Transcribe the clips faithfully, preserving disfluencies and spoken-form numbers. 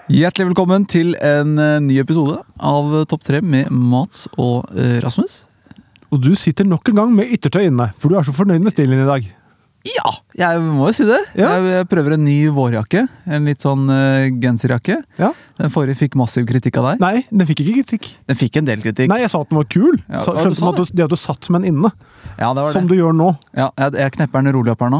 Hjertelig velkommen til en uh, ny episode av Topp tre med Mats og uh, Rasmus. Og du sitter nok en gang med yttertøy inne, for du er så fornøyd med stilen i dag. Ja, jeg må jo si det. Ja. Jeg, jeg prøver en ny vårjakke, en litt sånn uh, genserjakke. Ja. Den forrige fikk massiv kritikk av deg. Nei, den fikk ikke kritikk. Den fikk en del kritikk. Nei, jeg sa at den var kul. Ja, så, ja, du skjønte sa man at du, det at du satt med den inne, Ja, det var som det. du gjør nå. Ja, jeg, jeg knepper den rolig opp her nå.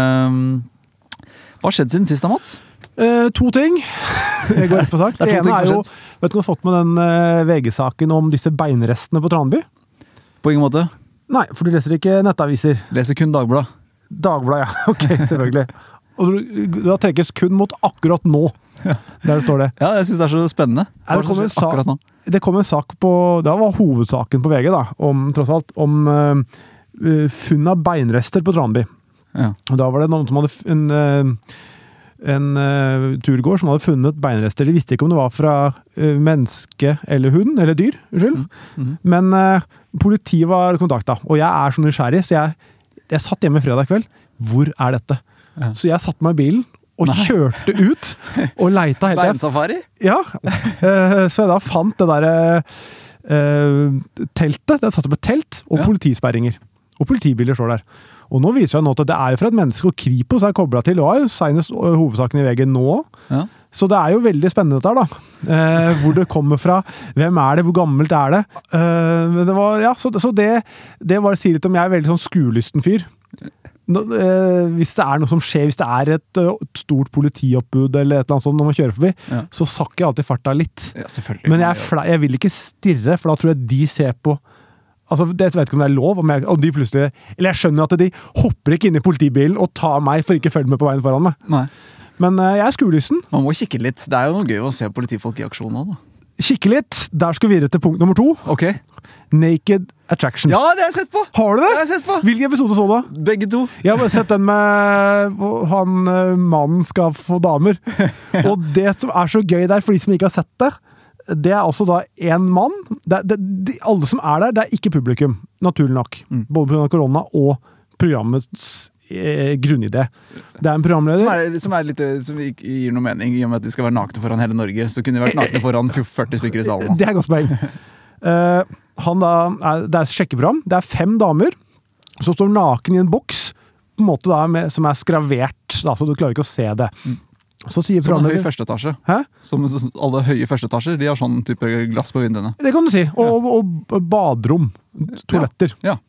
Uh, hva har skjedd siden sist da, Mats? Eh, to ting. Jeg går rett på sak. Det Det, er to ting ene er som jo, har skjedd. vet du hva du har fått med den eh, V G-saken om disse beinrestene på Tranby? På ingen måte. Nei, for du leser ikke nettaviser. Leser kun Dagbladet. Dagbladet, ja. Ok, selvfølgelig. Og du, da trekkes kun mot akkurat nå. Ja. Der står det. Ja, jeg synes det er så spennende. Ja, Hva det kommer som en skjer akkurat nå? sak, det kom en sak på, det var hovedsaken på V G da, om, tross alt, om uh, funn av beinrester på Tranby. Ja. Og da var det noen som hadde f- en, uh, en uh, turgård som hadde funnet beinrester. De visste ikke om det var fra uh, menneske eller hund, eller dyr, unnskyld. Mm. Mhm. Men uh, politiet var kontakta, og jeg er så nysgjerrig, så jeg, jeg satt hjemme fredag kveld. Hvor er dette? Ja. Så jeg satte meg i bilen og Nei. kjørte ut og leita helt til jeg Beinsafari? ja, eh, så jeg da fant det der eh, teltet, det satt opp et telt, og Ja. politisperringer. Og politibiler står der. Og nå viser det seg nå at det er jo fra et menneske, og Kripos er koblet til, og er jo senest eh, hovedsaken i V G nå. Ja. Så det er jo veldig spennende dette her da. Eh, hvor det kommer fra, hvem er det, hvor gammelt er det? Eh, men det var, ja, så, så det, det var å si litt om jeg er veldig sånn skuelysten fyr. Nå, eh, hvis det er noe som skjer, hvis det er et uh, stort politioppbud eller et eller annet sånt når man kjører forbi, Ja. så sakker jeg alltid farta litt. Ja, selvfølgelig. Men jeg, er fla, jeg vil ikke stirre, for da tror jeg de ser på altså, det, jeg vet ikke om det er lov, om jeg, om de plutselig, eller jeg skjønner at de hopper ikke inn i politibilen og tar meg for ikke å følge med på veien foran meg. Nei. Men eh, jeg er skuelysten. Man må kikke litt. Det er jo noe gøy å se politifolk i aksjon nå, da. Kikke litt. Der skal vi videre til punkt nummer to. Ok. Naked Attraction. Ja, det har jeg sett på! Har du Det det? har jeg sett på! Hvilken episode så du? Begge to. Jeg har bare sett den med hvor han eh, mannen skal få damer. Og det som er så gøy der, for de som ikke har sett det, det er altså da en mann. Det, det, de, alle som er der, det er ikke publikum, naturlig nok. Mm. Både på grunn av korona og programmets eh, grunnidé. Det er en Som, programleder. er, som, er litt, som ikke gir noe mening, i og med at de skal være nakne foran hele Norge. Så kunne de vært nakne foran førti stykker i salen. nå. Det er et godt poeng. Eh, han da, er, det er et sjekkeprogram. Det er fem damer som står naken i en boks, på en måte da med, som er skravert, da, så du klarer ikke å se det. Så sier Som en høy programleder første etasje. Hæ? Som som alle høye første etasjer, de har sånn type glass på vinduene. Det kan du si. Og, og baderom. Toaletter. Ja.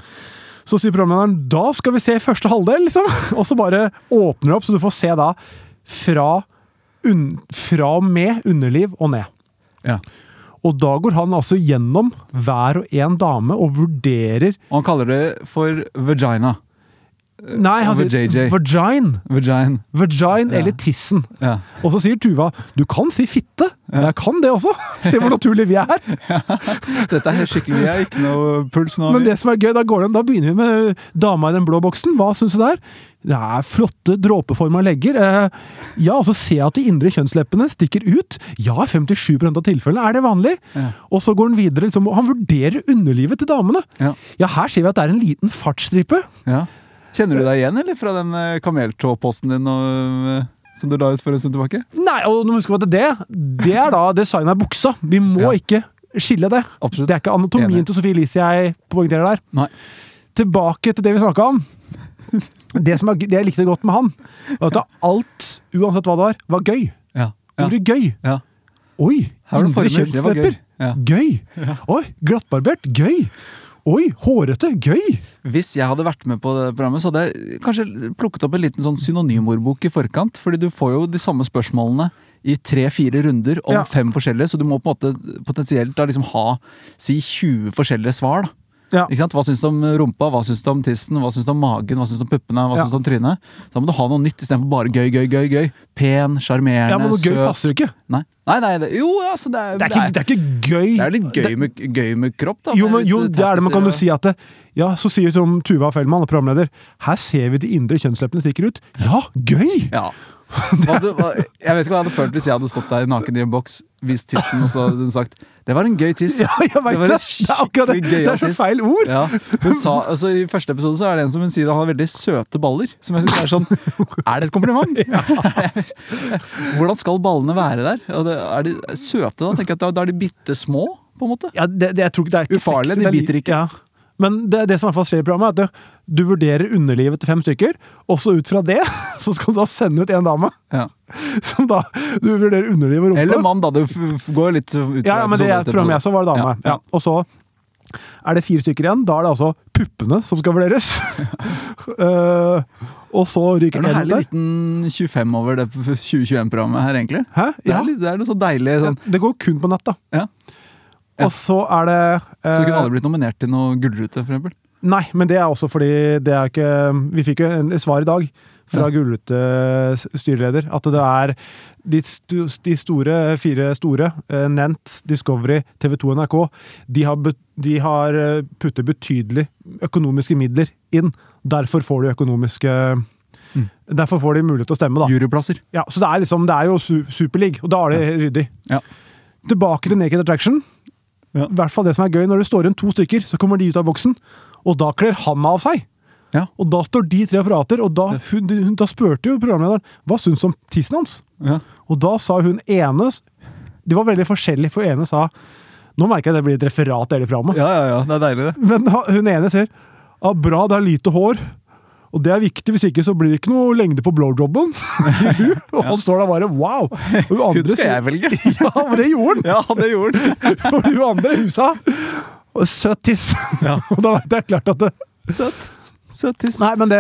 Så sier programlederen, da skal vi se første halvdel, liksom. Og så bare åpner det opp, så du får se da fra, un, fra og med underliv og ned. Ja. Og da går han altså gjennom hver og en dame og vurderer Og han kaller det for vagina. Nei, han Over sier J J. vagine. Vagina. Vagine Ja. eller tissen. Ja. Og så sier Tuva, du kan si fitte. Jeg kan det også. Se hvor naturlig vi er her. Dette er helt skikkelig. Jeg har ikke noe puls nå. Men det som er gøy, da, går det, da begynner vi med dama i den blå boksen. Hva synes du der? Det er flotte, dråpeforma legger. Eh, ja, og så ser jeg at de indre kjønnsleppene stikker ut. Ja, femtisju prosent av tilfellene er det vanlig. Ja. Og så går han videre, liksom, og han vurderer underlivet til damene. Ja. Ja, her ser vi at det er en liten fartsstripe. Ja. Kjenner du deg igjen, eller? Fra den eh, kameltåposten din og, eh, som du la ut for en stund tilbake? Nei, og nå husker vi at det, det er da designet av buksa. Vi må Ja. ikke skille det. Absolutt. Det er ikke anatomien Enig. til Sofie Elise jeg poengterer der. Nei. Tilbake til det vi snakket om. Det, som er, det jeg likte godt med han, var at alt, uansett hva det var, var gøy. Ja. Ja. Ordet gøy. Ja. Oi, Her var det indre former. Det var gøy. kjønnslepper. Ja. Gøy. Oi, glattbarbert. Gøy. Oi, hårete. Gøy. Hvis jeg hadde vært med på det programmet, så hadde jeg kanskje plukket opp en liten sånn synonymordbok i forkant, fordi du får jo de samme spørsmålene i tre-fire runder om Ja. fem forskjellige, så du må på en måte potensielt da liksom ha, si tjue forskjellige svar da. Ja. Ikke sant? Hva synes du om rumpa, hva synes du om tissen, hva synes du om magen, hva synes du om puppene, hva Ja. synes du om trynet? Da må du ha noe nytt i stedet for bare gøy, gøy, gøy, gøy. Pen, charmerende, Ja, men noe gøy søt. passer jo ikke. Nei, nei, nei det, jo, altså det er, Det er ikke, det er ikke gøy. det er litt gøy med, gøy med kropp da. Jo, med men, jo, litt det er det, men kan du tattiser si at det, ja, så sier som Tuva Fellmann, programleder, her ser vi de indre kjønnsleppene stikker ut. Ja, gøy! og- Ja. Hva du, hva, jeg vet ikke hva jeg hadde følt hvis jeg hadde stått der naken i en boks, vist tissen, og så hadde hun sagt det var en gøy tiss. Ja, jeg vet det var det. en Det er akkurat det. Det er så tiss. feil ord. Ja. Hun sa, altså, I første episode så er det en som hun sier han har veldig søte baller. Som jeg synes er sånn, er det et kompliment? Ja. Hvordan skal ballene være der? Og det, er de søte da? Tenker jeg at da, da er de bitte små, på en måte. Ja, det, det, jeg tror ikke det er ikke Ufarlig, sexy, de det er biter litt- ikke. Ja. Men det, det som i hvert fall skjer i programmet, er at du, du vurderer underlivet til fem stykker, og så ut fra det, så skal du da sende ut en dame. Ja. Som da, du vurderer underlivet og rumpe. Eller mann da, det f- f- går litt ut Ja, ja, men det er programmet jeg så var det dame. Ja, Ja. Og så er det fire stykker igjen, da er det altså puppene som skal vurderes. uh, og så Det ryker er noe en ut herlig der. liten tjuefem over det tjue tjueen-programmet her, egentlig. Hæ? Det Ja. er, litt, det er noe så deilig sånn. Det går kun på nett, da. Ja. Ja. Og så er det Så det kunne eh, aldri blitt nominert til noe gullrute, for eksempel. Nei, men det er også fordi det er ikke Vi fikk jo en- et svar i dag fra Ja. Gullrute styreleder, at det er de, stu, de store, fire store, eh, Nent, Discovery, T V to og N R K, de har, bet- de har eh, puttet betydelig økonomiske midler inn. Derfor får de økonomiske Mm. Derfor får de mulighet til å stemme, da. Juryplasser. Ja, så det er liksom, det er jo su Superleague, og da er det ryddig. Ja. Tilbake til Naked Attraction. Ja. I hvert fall det som er gøy, når det står igjen to stykker, så kommer de ut av boksen, og da kler han av seg. Ja. Og da står de tre og prater, og da, hun, hun, da spurte jo programlederen hva syns du om tissen hans. Ja. Og da sa hun ene De var veldig forskjellige, for ene sa nå merker jeg det blir et referat av hele programmet, ja, ja, ja, det er deilig det. men ha- hun ene sier ja, bra, det er lite hår. Og det er viktig, hvis ikke så blir det ikke noe lengde på blowjobben. sier hun. Og han står der bare wow. Og hun andre Hun skal sier- jeg velge. Ja, men det gjorde han! Ja, det gjorde den. For hun andre hun sa og søt tiss. Ja. Og da vet jeg klart at det Søt. Søt tiss. Nei, men det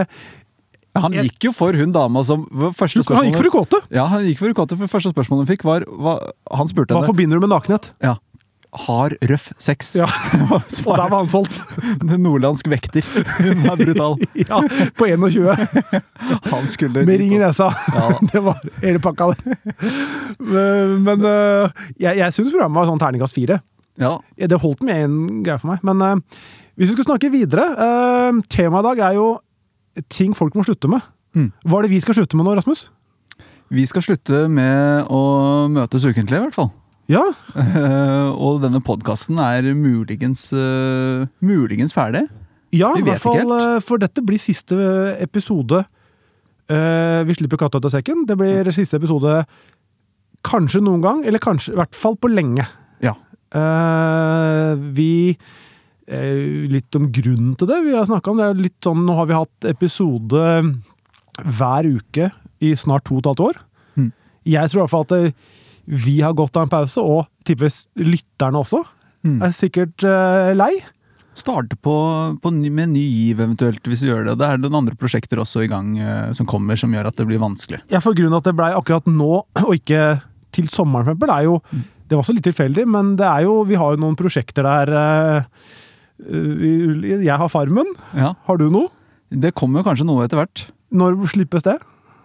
Han gikk jo for hun dama som første Han gikk for det kåte. Ja, han gikk for ukatte, for første spørsmålet hun fikk var hva, han spurte Hva henne forbinder du med nakenhet? ja, har røff sex. Ja. Og der var han solgt. Nordlandsk vekter. Hun er brutal. Ja, på tjueen. Han skulle Med ring i nesa. Ja. Det var hele pakka, det. Men, men øh, jeg, jeg syns programmet var sånn terningkast fire. Ja. Ja, det holdt med en greie for meg. Men øh, hvis vi skal snakke videre øh, Temaet i dag er jo ting folk må slutte med. Mm. Hva er det vi skal slutte med nå, Rasmus? Vi skal slutte med å møtes ukentlig, i hvert fall. Ja, Eh, og denne podcasten er muligens, eh, muligens ferdig. ja Vi i vet hvert fall, ikke helt. øh, for dette blir siste episode. Øh, vi slipper katta ut av sekken. Det blir siste episode kanskje noen gang, eller kanskje i hvert fall på lenge. Ja. Eh, vi eh, Litt om grunnen til det vi har snakket om. Det er litt sånn, nå har vi hatt episode hver uke i snart to og et halvt år. Mm. Jeg tror i hvert fall at det, vi har gått av en pause, og tipper lytterne også Mm. er sikkert eh, lei. Starte på, på ny, med ny giv eventuelt, hvis vi gjør det. Det er noen andre prosjekter også i gang eh, som kommer, som gjør at det blir vanskelig. Ja, for grunnen at det ble akkurat nå, og ikke til sommeren for eksempel, er jo, det var også litt tilfeldig, men det er jo, vi har jo noen prosjekter der, eh, eh, jeg har Farmen, Ja. har du noe? Det kommer kanskje noe etter hvert. Når slippes det?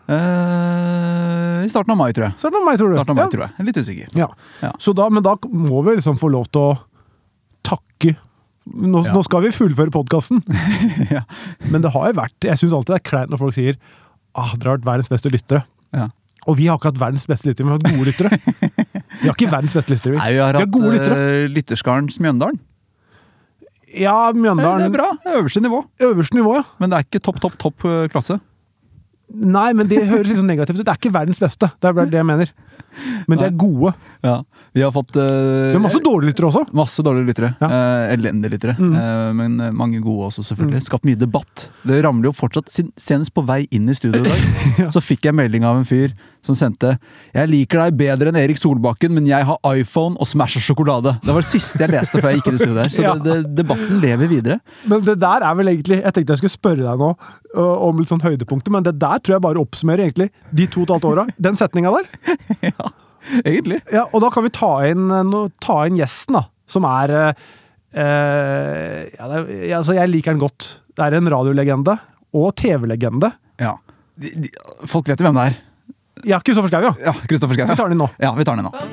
Eh, I starten av mai, tror jeg. Så er det meg, tror du? Starten av mai, Ja. tror jeg. Jeg er litt usikker. Ja. Ja. Så da, men da må vi liksom få lov til å takke. Nå, Ja. nå skal vi fullføre podcasten. Ja. Men det har jo vært, jeg synes alltid det er kleint når folk sier ah, dere har vært verdens beste lyttere. Ja. Og vi har ikke hatt verdens beste lyttere, vi har hatt gode lyttere. Vi har ikke verdens beste lyttere. vi. Nei, vi har Vi har hatt gode lyttere. uh, Lytterskarens Mjøndalen. Ja, Det, det Mjøndalen, er bra. Det er øverste nivå. øverste nivå, ja. Men det er ikke topp, topp, topp eh, klasse. Nei, men det høres litt sånn negativt ut. Det er ikke verdens beste, det er bare det jeg mener. Men de er gode. Ja. Vi har fått uh, Vi har masse dårlige lyttere også. Masse dårlige lyttere. Ja. Eh, elendige lyttere. Mm. Eh, men eh, mange gode også, selvfølgelig. Skapt mye debatt. Det ramler jo fortsatt. sin- Senest på vei inn i studio i dag, Ja. så fikk jeg melding av en fyr som sendte Jeg liker deg bedre enn Erik Solbakken, men jeg har iPhone og Smash og sjokolade. Det var det siste jeg leste før jeg gikk inn i studio der. Så Ja. det, det, debatten lever videre. Men det der er vel egentlig Jeg tenkte jeg skulle spørre deg nå øh, om litt sånn høydepunkter, men det der tror jeg bare oppsummerer egentlig de to og et halvt åra. Den setninga der. Ja, egentlig. Ja, og da kan vi ta inn, øh, nå- ta inn gjesten, da. Som er øh, øh, ja, det, er- ja, altså Jeg liker den godt. Det er en radiolegende og T V-legende. Ja. De, de, folk vet jo hvem det er. Ja, Kristoffer Schau, ja. Ja, Kristoffer Schau. Vi tar den inn nå. Ja, vi tar den inn nå.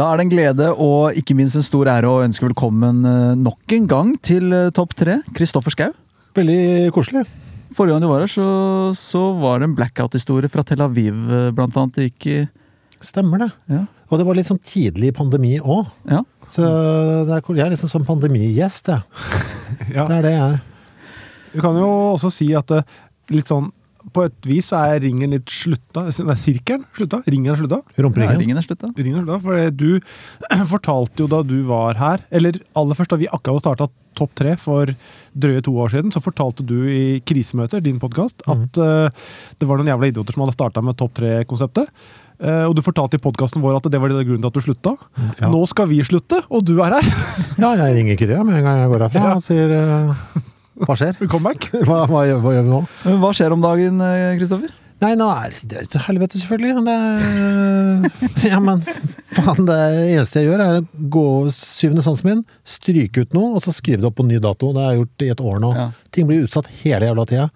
Da er det en glede og ikke minst en stor ære å ønske velkommen eh, nok en gang til eh, topp tre. Kristoffer Schau. Veldig koselig. Forrige gang du var her, så, så var det en blackout-historie fra Tel Aviv, eh, blant annet. Det gikk i... Stemmer det. Ja. Og det var litt sånn tidlig pandemi også. Ja. Så det er, jeg er liksom som pandemigjest, jeg. Ja. Det er det jeg er. Vi kan jo også si at det, litt sånn, på et vis så er ringen litt slutta. Nei, sirkelen slutta. Ringen er slutta. Ja, Rumperingen. ringen er slutt da. Ringen er slutta, for du fortalte jo da du var her, eller aller først da vi akkurat hadde startet topp tre for drøye to år siden, så fortalte du i krisemøter, din podcast, at uh, det var noen jævla idioter som hadde startet med topp tre-konseptet. Uh, og du fortalte i podcasten vår at det var det grunnen til at du slutta. Ja. Nå skal vi slutte, og du er her. Ja, jeg ringer Kyrre med en gang jeg går herfra Ja. og sier uh, hva skjer? Comeback. Hva, hva, gjør, hva gjør vi nå? Hva skjer om dagen, eh, Kristoffer? Nei, nå er det til helvete selvfølgelig. Det, ja, men faen, det eneste jeg gjør er å gå syvende sansen min, stryke ut noe, og så skrive det opp på ny dato. Det har jeg gjort i et år nå. Ja. Ting blir utsatt hele jævla tida.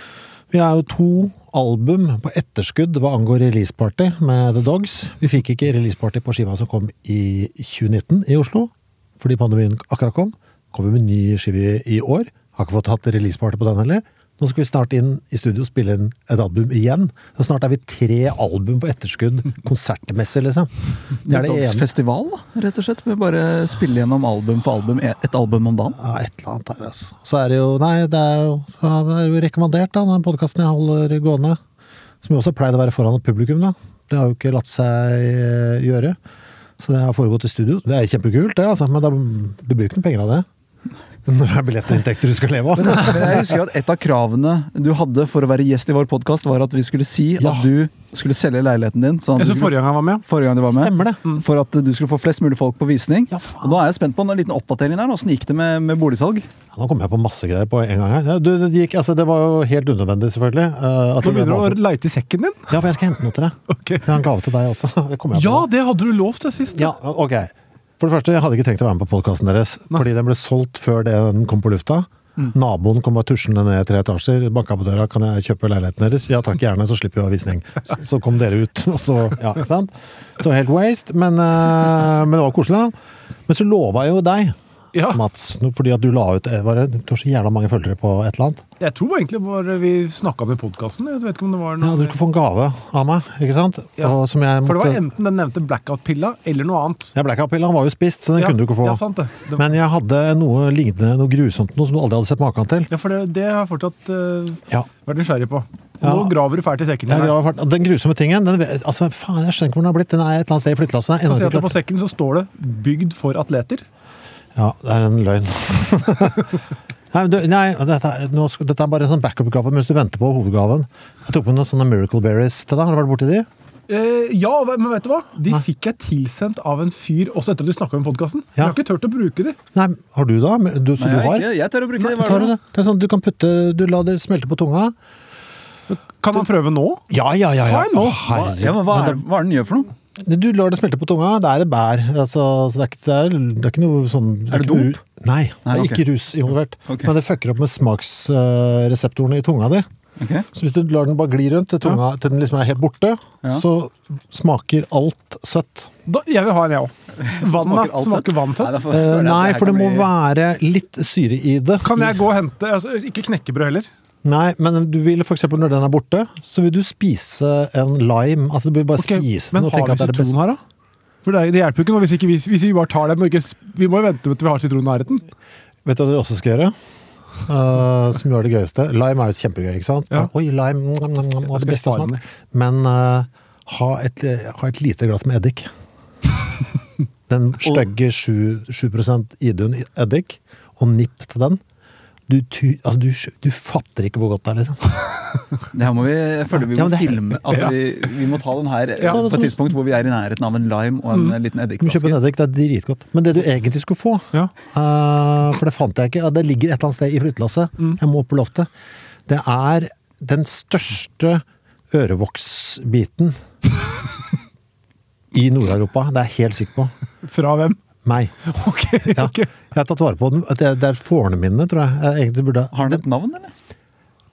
Vi er jo to album på etterskudd hva angår releaseparty med The Dogs. Vi fikk ikke releaseparty på skiva som kom i tjue nitten i Oslo, fordi pandemien akkurat kom. Kom vi med ny skive i år. Har ikke fått hatt releaseparty på den heller. Nå skal vi snart inn i studio og spille inn et album igjen. Så snart er vi tre album på etterskudd, konsertmessig liksom. Det er det ene. Festival, da, rett og slett. Med bare spille gjennom album for album, et album om dagen. Ja, et eller annet der, altså. Så er det jo, nei, det er jo, ja, det er jo rekommandert da, den podcasten jeg holder gående, som jo også pleide å være foran et publikum da. Det har jo ikke latt seg eh, gjøre. Så det har foregått i studio. Det er kjempekult det, altså, men det, det blir ikke noen penger av det. Når det er billettinntekter du skal leve av. Men jeg husker at et av kravene du hadde for å være gjest i vår podcast var at vi skulle si Ja. at du skulle selge leiligheten din. Sånn at Jeg du så skulle, forrige gang han var med. forrige gang du var med. Stemmer det. For at du skulle få flest mulig folk på visning. Ja, faen. Og nå er jeg spent på en liten oppdatering der. Hvordan gikk det med, med boligsalg? Ja, nå kom jeg på masse greier på en gang her. Ja, du, det, gikk, altså, det var jo helt unødvendig, selvfølgelig. uh, at Nå det begynner du var- å leite i sekken din. Ja, for jeg skal hente noe til deg. Ok. Jeg har en gave til deg også. Det kommer jeg på. Ja, det hadde du lovt det sist. Ja, ok. For det første, jeg hadde ikke tenkt å være med på podcasten deres, fordi den ble solgt før den kom på lufta. Mm. Naboen kom bare tuslende ned tre etasjer, banka på døra, kan jeg kjøpe leiligheten deres? Ja takk, gjerne, så slipper vi å ha visning. Så kom dere ut, og så, ja, ikke sant? Så helt waste, men, uh, men det var koselig da. Men så lovet jeg jo deg, Ja. Mats, fordi at du la ut, var det, du har så jævla mange følgere på et eller annet. Jeg tror egentlig bare vi snakket om i podcasten. Jeg vet ikke om det var Ja, noe... du skulle få en gave av meg, ikke sant? Ja. Og som jeg For det måtte... var enten den nevnte blackout-pilla, eller noe annet. Ja, blackout-pillen var jo spist, så den Ja, kunne du ikke få. Ja, sant det. det Men jeg hadde noe lignende, noe grusomt, noe som du aldri hadde sett maken til. ja, for det, det har jeg fortsatt uh, Ja. vært nysgjerrig på. Og Ja. Nå graver du fælt i sekken Jeg din. her. graver fart- Den grusomme tingen, den, vet- altså faen, jeg skjønner ikke hvor den har blitt. Den er et eller annet sted i flyttelasset. Så Ennå ser jeg ikke at på klart. sekken så står det 'bygd for atleter'. Ja, det er en løgn. Nei, men du, nei dette, er, nå, skal- dette er bare en sånn backup-gave mens du venter på hovedgaven. Jeg tok med noen sånne Miracle Berries til deg. Har du vært borti de? Eh, ja, men vet du hva? De fikk jeg tilsendt av en fyr også etter at vi snakket om i podcasten. Jeg Ja. har ikke tørt å bruke de. Nei, har du da? Du, så Nei, du jeg, har? ikke, jeg tør å bruke det. Nei, Hva tar er du det? det? Det er sånn du kan putte, du la det smelte på tunga. Kan man prøve nå? Ja, ja, ja. ja. Ta en nå. Å, herregud. Ja, men hva, er, hva er det den gjør for noe? Du lar det smelte på tunga, det er et bær. Altså, så det, er ikke, det, er, det er ikke noe sånn... Er det ikke noe dop? ru- Nei, det Nei, er ok. ikke rus involvert. Ok. Men det fucker opp med smaksreseptorene i tunga di. Okay. Så hvis du lar den bare gli rundt til tunga til den liksom er helt borte, Ja. så smaker alt søtt. Da, jeg vil ha en, jeg òg. Vann, da? Smaker alt Smaker søtt? vann Nei, tøtt? da får- Eh, føler jeg at nei, her for det kan må bli- være litt syre i det. Kan jeg gå og hente altså, Ikke knekkebrød heller. Nei, men du vil for eksempel når den er borte, så vil du spise en lime. Altså du vil bare Ok, spise men den og har tenke vi at det er det sitron beste. her, da? For det, det hjelper jo ikke nå hvis, ikke, hvis, hvis vi bare tar den og ikke s- Vi må jo vente til vi har sitron i nærheten. Vet du hva dere også skal gjøre? Uh, som gjør det gøyeste. Lime er jo kjempegøy, ikke sant? Ja. Oi, lime, nom, nom, nom, Jeg skal det beste spare smak. den. Men uh, ha, et, ha et lite glass med eddik. Den stygge sju prosent Idun eddik, og nipp til den. Du, tu, altså, du, du fatter ikke hvor godt det er, liksom. Det her må vi, jeg føler vi Ja, må men det- filme at Ja. vi, vi må ta den her Ja. på et tidspunkt hvor vi er i nærheten av en lime og en liten Du må kjøpe en eddikflaske. eddik, det er dritgodt. Men det du egentlig skulle få, Ja. uh, for det fant jeg ikke, ja, det ligger et eller annet sted i flyttelasset, jeg må opp på loftet, det er den største ørevoksbiten i Nord-Europa, det er jeg helt sikker på. Fra hvem? Meg. Ok, Ja. ok. Jeg har tatt vare på den. Det, det er fårene mine, tror jeg. jeg egentlig burde... Har den et navn, eller?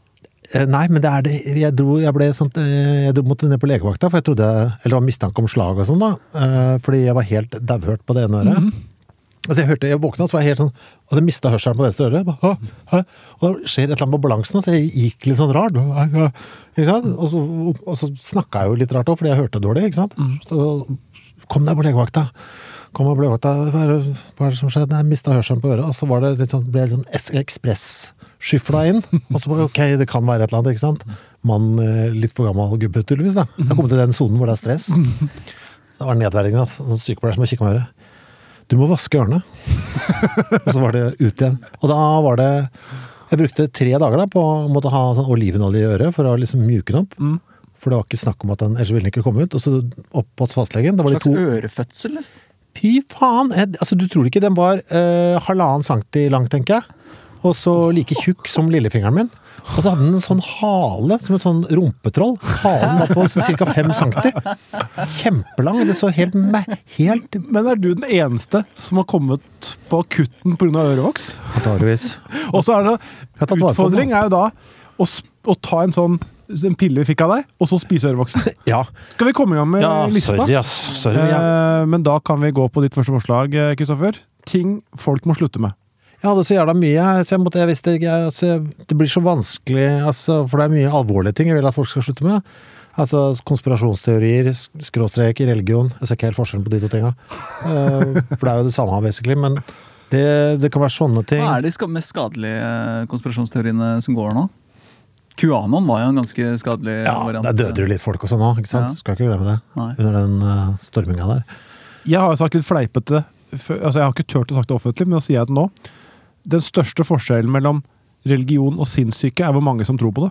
Eh, Nei, men det er det. Jeg dro, jeg ble sånn, eh, jeg dro måtte ned på legevakta, for jeg trodde, eller var mistanke om slag og sånn da, eh, fordi jeg var helt davhørt på det ene øret. Mhm. Altså jeg hørte, jeg våkna, så var jeg helt sånn, og det mistet hørselen på venstre øre. Jeg bare, «Hæ? Hæ?» Og da skjer et eller annet på balansen, så jeg gikk litt sånn rart. Ikke sant? Og så, og så snakket jeg jo litt rart også, fordi jeg hørte dårlig, ikke sant? Så kom deg på legevakta. Kom deg på legevakta. Hva er det, hva er det som skjedde? Jeg mistet hørselen på øret, og så var det litt sånn, ble jeg litt sånn ekspress-skyfla inn. Og så bare, ok, det kan være et eller annet, ikke sant? Mann, litt for gammel gubbe, tydeligvis da. Jeg kom til den zonen hvor det er stress. Det var nedverdigende, altså. Sånn sykepleier som har kikket meg i øret. Du må vaske ørene. Og så var det ut igjen. Og da var det, jeg brukte tre dager da på å måtte ha sånn olivenolje i øret for å liksom mjuke den opp. Mm. For det var ikke snakk om at den, ellers ville den ikke komme ut. Og så opp på fastlegen. Da var det slags to... ørefødsel nesten. Fy faen! Jeg, altså du tror ikke, den var eh, halvannen centi lang, tenker jeg. Og så like tjukk som lillefingeren min. Og så hadde den en sånn hale, som et sånn rumpetroll. Halen var på cirka fem centi. Kjempelang, det så helt me... Helt... Men er du den eneste som har kommet på akutten på grunn av ørevoks? Antageligvis. Og så er det, utfordring er jo da å, å ta en sånn en pille vi fikk av deg, og så spise ørevoksen. Ja. Skal vi komme i gang med ja, lista? Sorry, ass. Sorry, ja. eh, men da kan vi gå på ditt første forslag, Kristoffer. Ting folk må slutte med. Jeg hadde så jævla mye, så jeg måtte, jeg visste ikke, altså, det blir så vanskelig, altså, for det er mye alvorlige ting jeg vil at folk skal slutte med. Altså konspirasjonsteorier, skråstrek, religion, jeg ser ikke helt forskjellen på de to tingene. Uh, for det er jo det samme, basically, men det, det kan være sånne ting. Hva er de mest skadelige konspirasjonsteoriene som går nå? QAnon var jo en ganske skadelig ja, variant. Ja, det døder jo litt folk også nå, ikke sant? Ja. Skal ikke glemme det, Nei. Under den uh, storminga der. Jeg har sagt litt fleipete, altså jeg har ikke tørt å sagt det offentlig, men nå sier jeg det nå. Den største forskjellen mellom religion og sinnssyke er hvor mange som tror på det.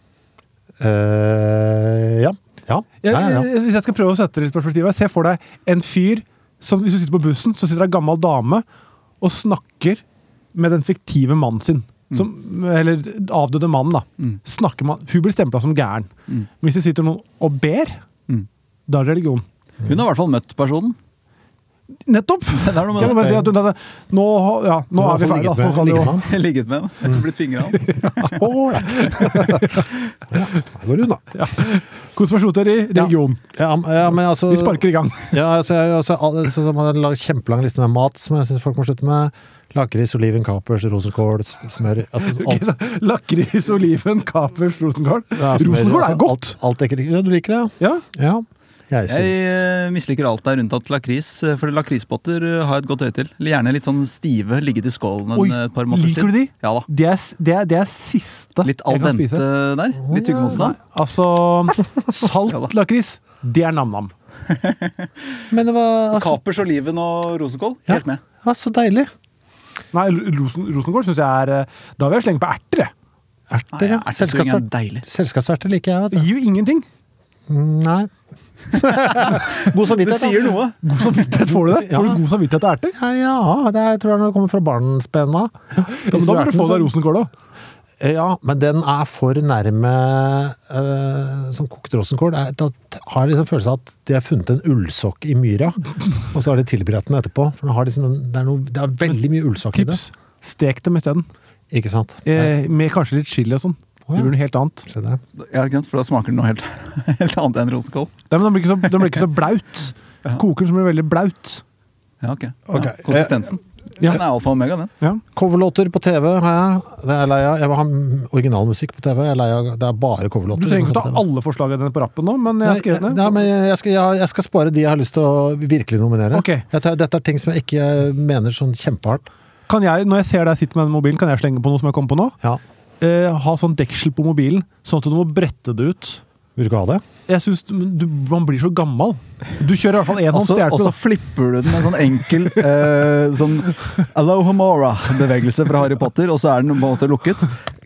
Uh, ja. Ja. Jeg, ja, ja. Hvis jeg skal prøve å sette det i perspektiv, se for deg en fyr som, hvis du sitter på bussen, så sitter det en gammel dame og snakker med den fiktive mannen sin. Som, mm. Eller avdøde mannen da. Mm. Snakker man, hun blir stemplet som gæren. Mm. Men hvis det sitter noen og ber, mm. da er det religion. Hun har i hvert fall møtt personen. Nettopp! Det er noe med det. Si at hun, nå, ja, nå er vi ferdig. Ligget med, jo... ligget med han. Blitt fingret han. Ålreit. Ja, da går hun da. Ja. Konspirasjonsteori, religion. Ja, ja, men altså... Vi sparker i gang. Ja, altså, jeg, altså, altså man har laget kjempelang liste med mat, som jeg synes folk må slutte med. Lakris, oliven, kapers, rosenkål, smør, altså alt. Lakris, oliven, kapers, rosenkål. Ja, rosenkål er godt. Alt, alt er, ja, du liker det? Ja. Ja. Jeg, jeg misliker alt der rundt at lakris, for lakrispotter har et godt øye til. Gjerne litt sånn stive, ligget i skålen en Oi, par måneder til. Liker du de? Ja da. Det er, det er, det er siste litt al dente der, litt tyggemotstand. Altså, salt ja, lakris, det er nam-nam. Men det var... Altså, kapers, oliven og rosenkål, ja, helt med. Ja, så deilig. Nei, rosen, rosenkål synes jeg er... Da vil jeg slenge på erter, jeg. Erter, ja. Selskapserter, selskapserter liker jeg, vet du. Det gir jo ingenting. Nei. God samvittighet. Det sier noe. God samvittighet, får du det? Får du god samvittighet til erter? Ja, ja, det er, jeg tror jeg når det kommer fra barnsbena. Ja, men da bør du få deg rosenkål da. Ja, men den er for nærme uh, som kokt rosenkål. Er, da har jeg liksom følelse av at de har funnet en ullsokk i myra, og så har de tilberedt den etterpå. For har liksom, det, er noe, det er veldig mye ullsokk i det. Tips, stek dem i stedet. Ikke sant? Eh, med kanskje litt chili og sånn. Det blir noe helt annet. Ja, for da smaker det noe helt, helt annet enn rosenkål. Nei, men den blir ikke så, den blir ikke så blaut. Ja. Koker den så blir veldig blaut. Ja, ok. okay. Ja, konsistensen. Ja. Den er alfa og omega, den. Ja. Coverlåter på T V har jeg. Det er lei av. Jeg vil ha originalmusikk på T V. Jeg er lei av. Det er bare coverlåter. Du trenger ikke ta alle forslagene dine på rappen nå, men jeg har skrevet ned. Nei, men jeg skal, jeg, jeg skal spare de jeg har lyst til å virkelig nominere. Okay. Tar, dette er ting som jeg ikke mener sånn kjempehardt. Kan jeg, når jeg ser deg sitte med den mobilen, kan jeg slenge på noe som jeg kommer på nå? Ja. Eh, ha sånn deksel på mobilen, sånn at du må brette det ut. Vil du ikke ha det? Jeg synes du, man blir så gammel. Du kjører i hvert fall en hånds hjelp. Og så flipper du den med en sånn enkel eh, sånn Alohomora-bevegelse fra Harry Potter, og så er den på en måte lukket.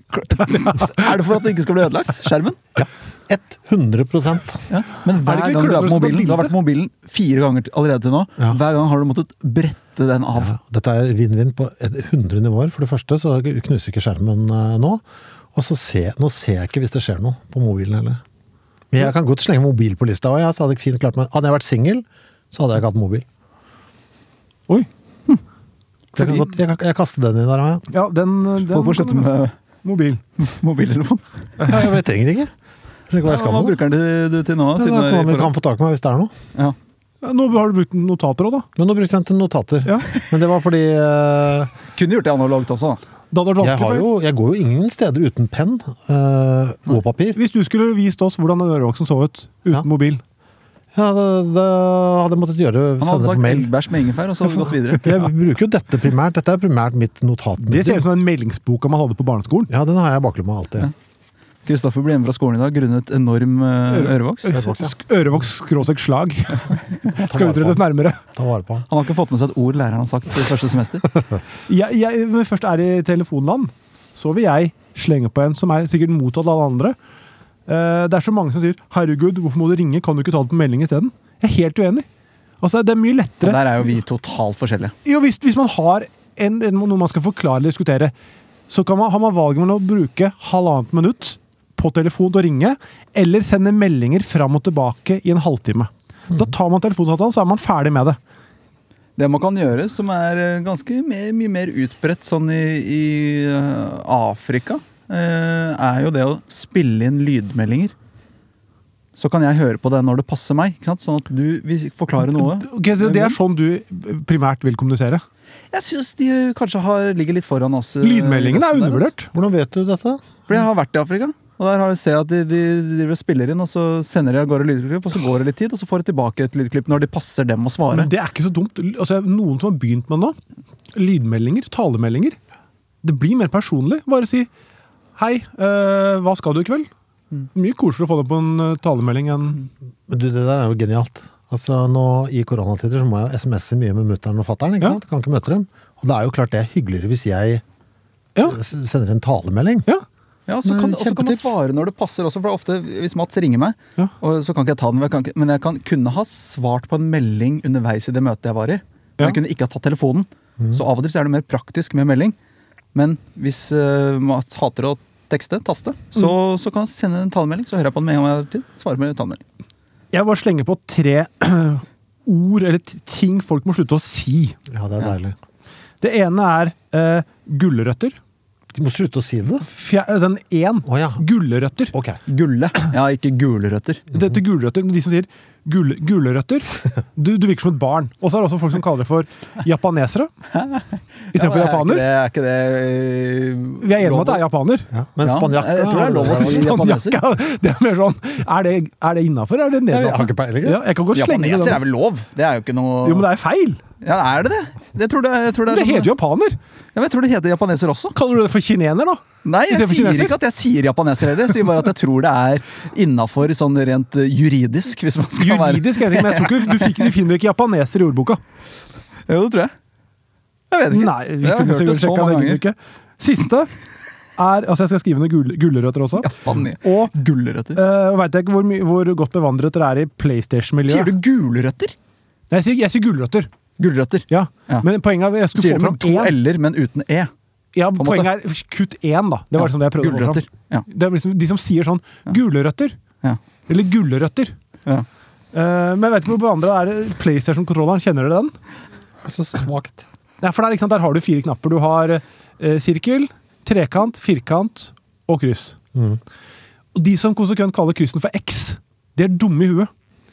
Er det for at det ikke skal bli ødelagt? Skjermen? Ja. hundre prosent. Ja. Men hver gang du er på mobilen, du har vært på mobilen fire ganger allerede til nå, ja. Hver gang har du måttet brette den av. Ja. Dette er vinn-vinn på hundre nivåer. For det første så knuser ikke skjermen uh, nå, og så ser, nå ser jeg ikke hvis det skjer noe på mobilen heller. Men jeg kan godt slenge mobil på lista, og jeg så hadde jeg fint klart meg. Hadde jeg vært single, så hadde jeg ikke hatt mobil. Oi. Hm. Jeg, kan godt, jeg, jeg kaster den i der, ja. Ja, den, den folk må slutte med Mobil. Mobiltelefon. Ja, jeg trenger ikke. Jeg skjønner ikke hva jeg skal Hva med. bruker den du til nå? Ja, Siden da du er i kan vi forhold? kan få tak i meg hvis det er noe. Ja. Ja, nå har du brukt notater også, da. Men nå brukte jeg den til notater. Ja. Men det var fordi eh, Kunne gjort det analogt også, da. Da hadde det vært jeg, har vanskelig jo, jeg går jo ingen steder uten penn eh, og papir. for Hvis du skulle vist oss hvordan den ørevoksen så ut uten Ja. mobil. Ja, det, det hadde jeg måttet gjøre. Han hadde Sende på sagt mail. elgbæsj med ingefær, og så hadde vi gått videre. Jeg bruker jo dette primært. Dette er primært mitt notat. Det ser ut som den meldingsboka man hadde på barneskolen. Ja, den har jeg i baklomma alltid. Ja. Kristoffer ble hjemme fra skolen i dag grunnet enorm uh, ørevoks. Ørevoks, ja. Ørevoks skråsek slag. Skal utredes nærmere. Ta vare på. Han har ikke fått med seg et ord læreren har sagt i første semester. Jeg, jeg, når vi først er i telefonland, så vil jeg slenge på en som er sikkert motsatt av alle andre. Eh, det er så mange som sier 'herregud, hvorfor må du ringe, kan du ikke ta det på melding isteden'? Jeg er helt uenig. Altså, det er mye lettere. Der er jo vi totalt forskjellige. Jo, hvis, hvis man har en, en, noe man skal forklare eller diskutere, så kan man, har man valget mellom å bruke halvannet minutt på telefon til å ringe, eller sende meldinger fram og tilbake i en halvtime. Da tar man telefonsamtalen, så er man ferdig med det. Det man kan gjøre, som er eh, ganske mye, mye mer utbredt sånn i, i eh, Afrika, eh, er jo det å spille inn lydmeldinger. Så kan jeg høre på det når det passer meg, ikke sant? Sånn at du vil forklare noe. Ok, det, det er sånn du primært vil kommunisere. Jeg synes de kanskje har, ligger litt foran oss. eh, Lydmeldingen er resten der, undervurdert. Hvordan vet du dette? altså. For jeg har vært i Afrika, og der har jeg sett at de, de, de, de spiller inn, og så sender de av gårde lydklipp, og så går det litt tid, og så får de tilbake et lydklipp når det passer dem å svare. Men det er ikke så dumt. Altså, noen som har begynt med nå, lydmeldinger, talemeldinger, det blir mer personlig. Bare si, hei, øh, hva skal du i kveld? Mye koseligere å få det på en øh, talemelding enn... Men du, det der er jo genialt. Altså nå i koronatider så må jeg jo smse mye med mutteren og fatteren, ikke Ja. sant? Kan ikke møte dem. Og det er jo klart det er hyggeligere hvis jeg Ja, s- sender en talemelding. ja. Ja, så Men kan, og så kan man kjempetips. svare når det passer også, for det er ofte, hvis Mats ringer meg, Ja. og så kan ikke jeg ta den, jeg kan ikke, men jeg kan kunne ha svart på en melding underveis i det møtet jeg var i. Men Ja. jeg kunne ikke ha tatt telefonen. Så av og til så er det mer praktisk med melding. Men hvis uh, Mats hater å tekste, taste, så, så kan han sende en talemelding, så hører jeg på den med en gang jeg har tid. Svarer med en talemelding. Jeg bare slenger på tre ord eller t- ting folk må slutte å si. Ja, det er Ja. deilig. Det ene er øh, gulrøtter. De må slutte å si det. Fjer, den én. Å ja. Gulrøtter. Ok. Gulle. Ja, ikke gulrøtter. Dette gulrøtter, de som sier gull, gulrøtter, du, du virker som et barn. Og så er det også folk som kaller det for japanesere. Istedenfor Ja, japaner. Er ikke det, er ikke det Vi er enige om at det er japaner. Ja. Men Ja, spanjakka jeg tror det er lov å si Sånn, japaneser. jakka, det er mer sånn, er det, er det innenfor, eller er det Ja, nedvendt? jeg har ikke peiling. Ja, jeg kan gå og slenge Japaneser den. er vel lov? Det er jo ikke noe... Jo, men det er feil. Ja, er det det? Jeg tror det, jeg tror det, er Det sånn- heter jo japaner. Ja, men jeg tror det heter japaneser også. Kaller du det for kinener, da? Nei, jeg Istedenfor sier kineser? ikke at jeg sier japaneser heller. Jeg sier bare at jeg tror det er innafor sånn rent eh, juridisk, hvis man skal være... Juridisk, jeg vet ikke, men jeg tror ikke du, fikk, du finner ikke japaneser i ordboka. Jo, det tror jeg. Jeg vet ikke. Nei, vi jeg har kunne hørt det sikkert så sjekka mange det ganger. ikke. Siste er, altså jeg skal skrive ned gull, gulrøtter også. Japane- Og Gulrøtter. uh, vet jeg ikke hvor, my- hvor godt bevandret dere er i Sier PlayStation-miljøet. du gulrøtter? Nei, jeg sier, jeg sier gulrøtter. Gulrøtter. Ja. Ja. Men poenget er jeg skulle Sier det få med fram to én. l-er, men uten e. Ja, en poenget er kutt én, da. Det var liksom det jeg prøvde å få Gulrøtter. fram. Ja. Det er liksom de som sier sånn gulrøtter. Ja. Eller gulrøtter. Ja. Eh, men jeg vet ikke hvor bevandret er PlayStation-kontrolleren. Kjenner dere den? Så svakt. Nei, for der, ikke sant, der har du fire knapper. Du har eh, sirkel, trekant, firkant og kryss. Mm. Og de som konsekvent kaller kryssen for X, de er dumme i huet.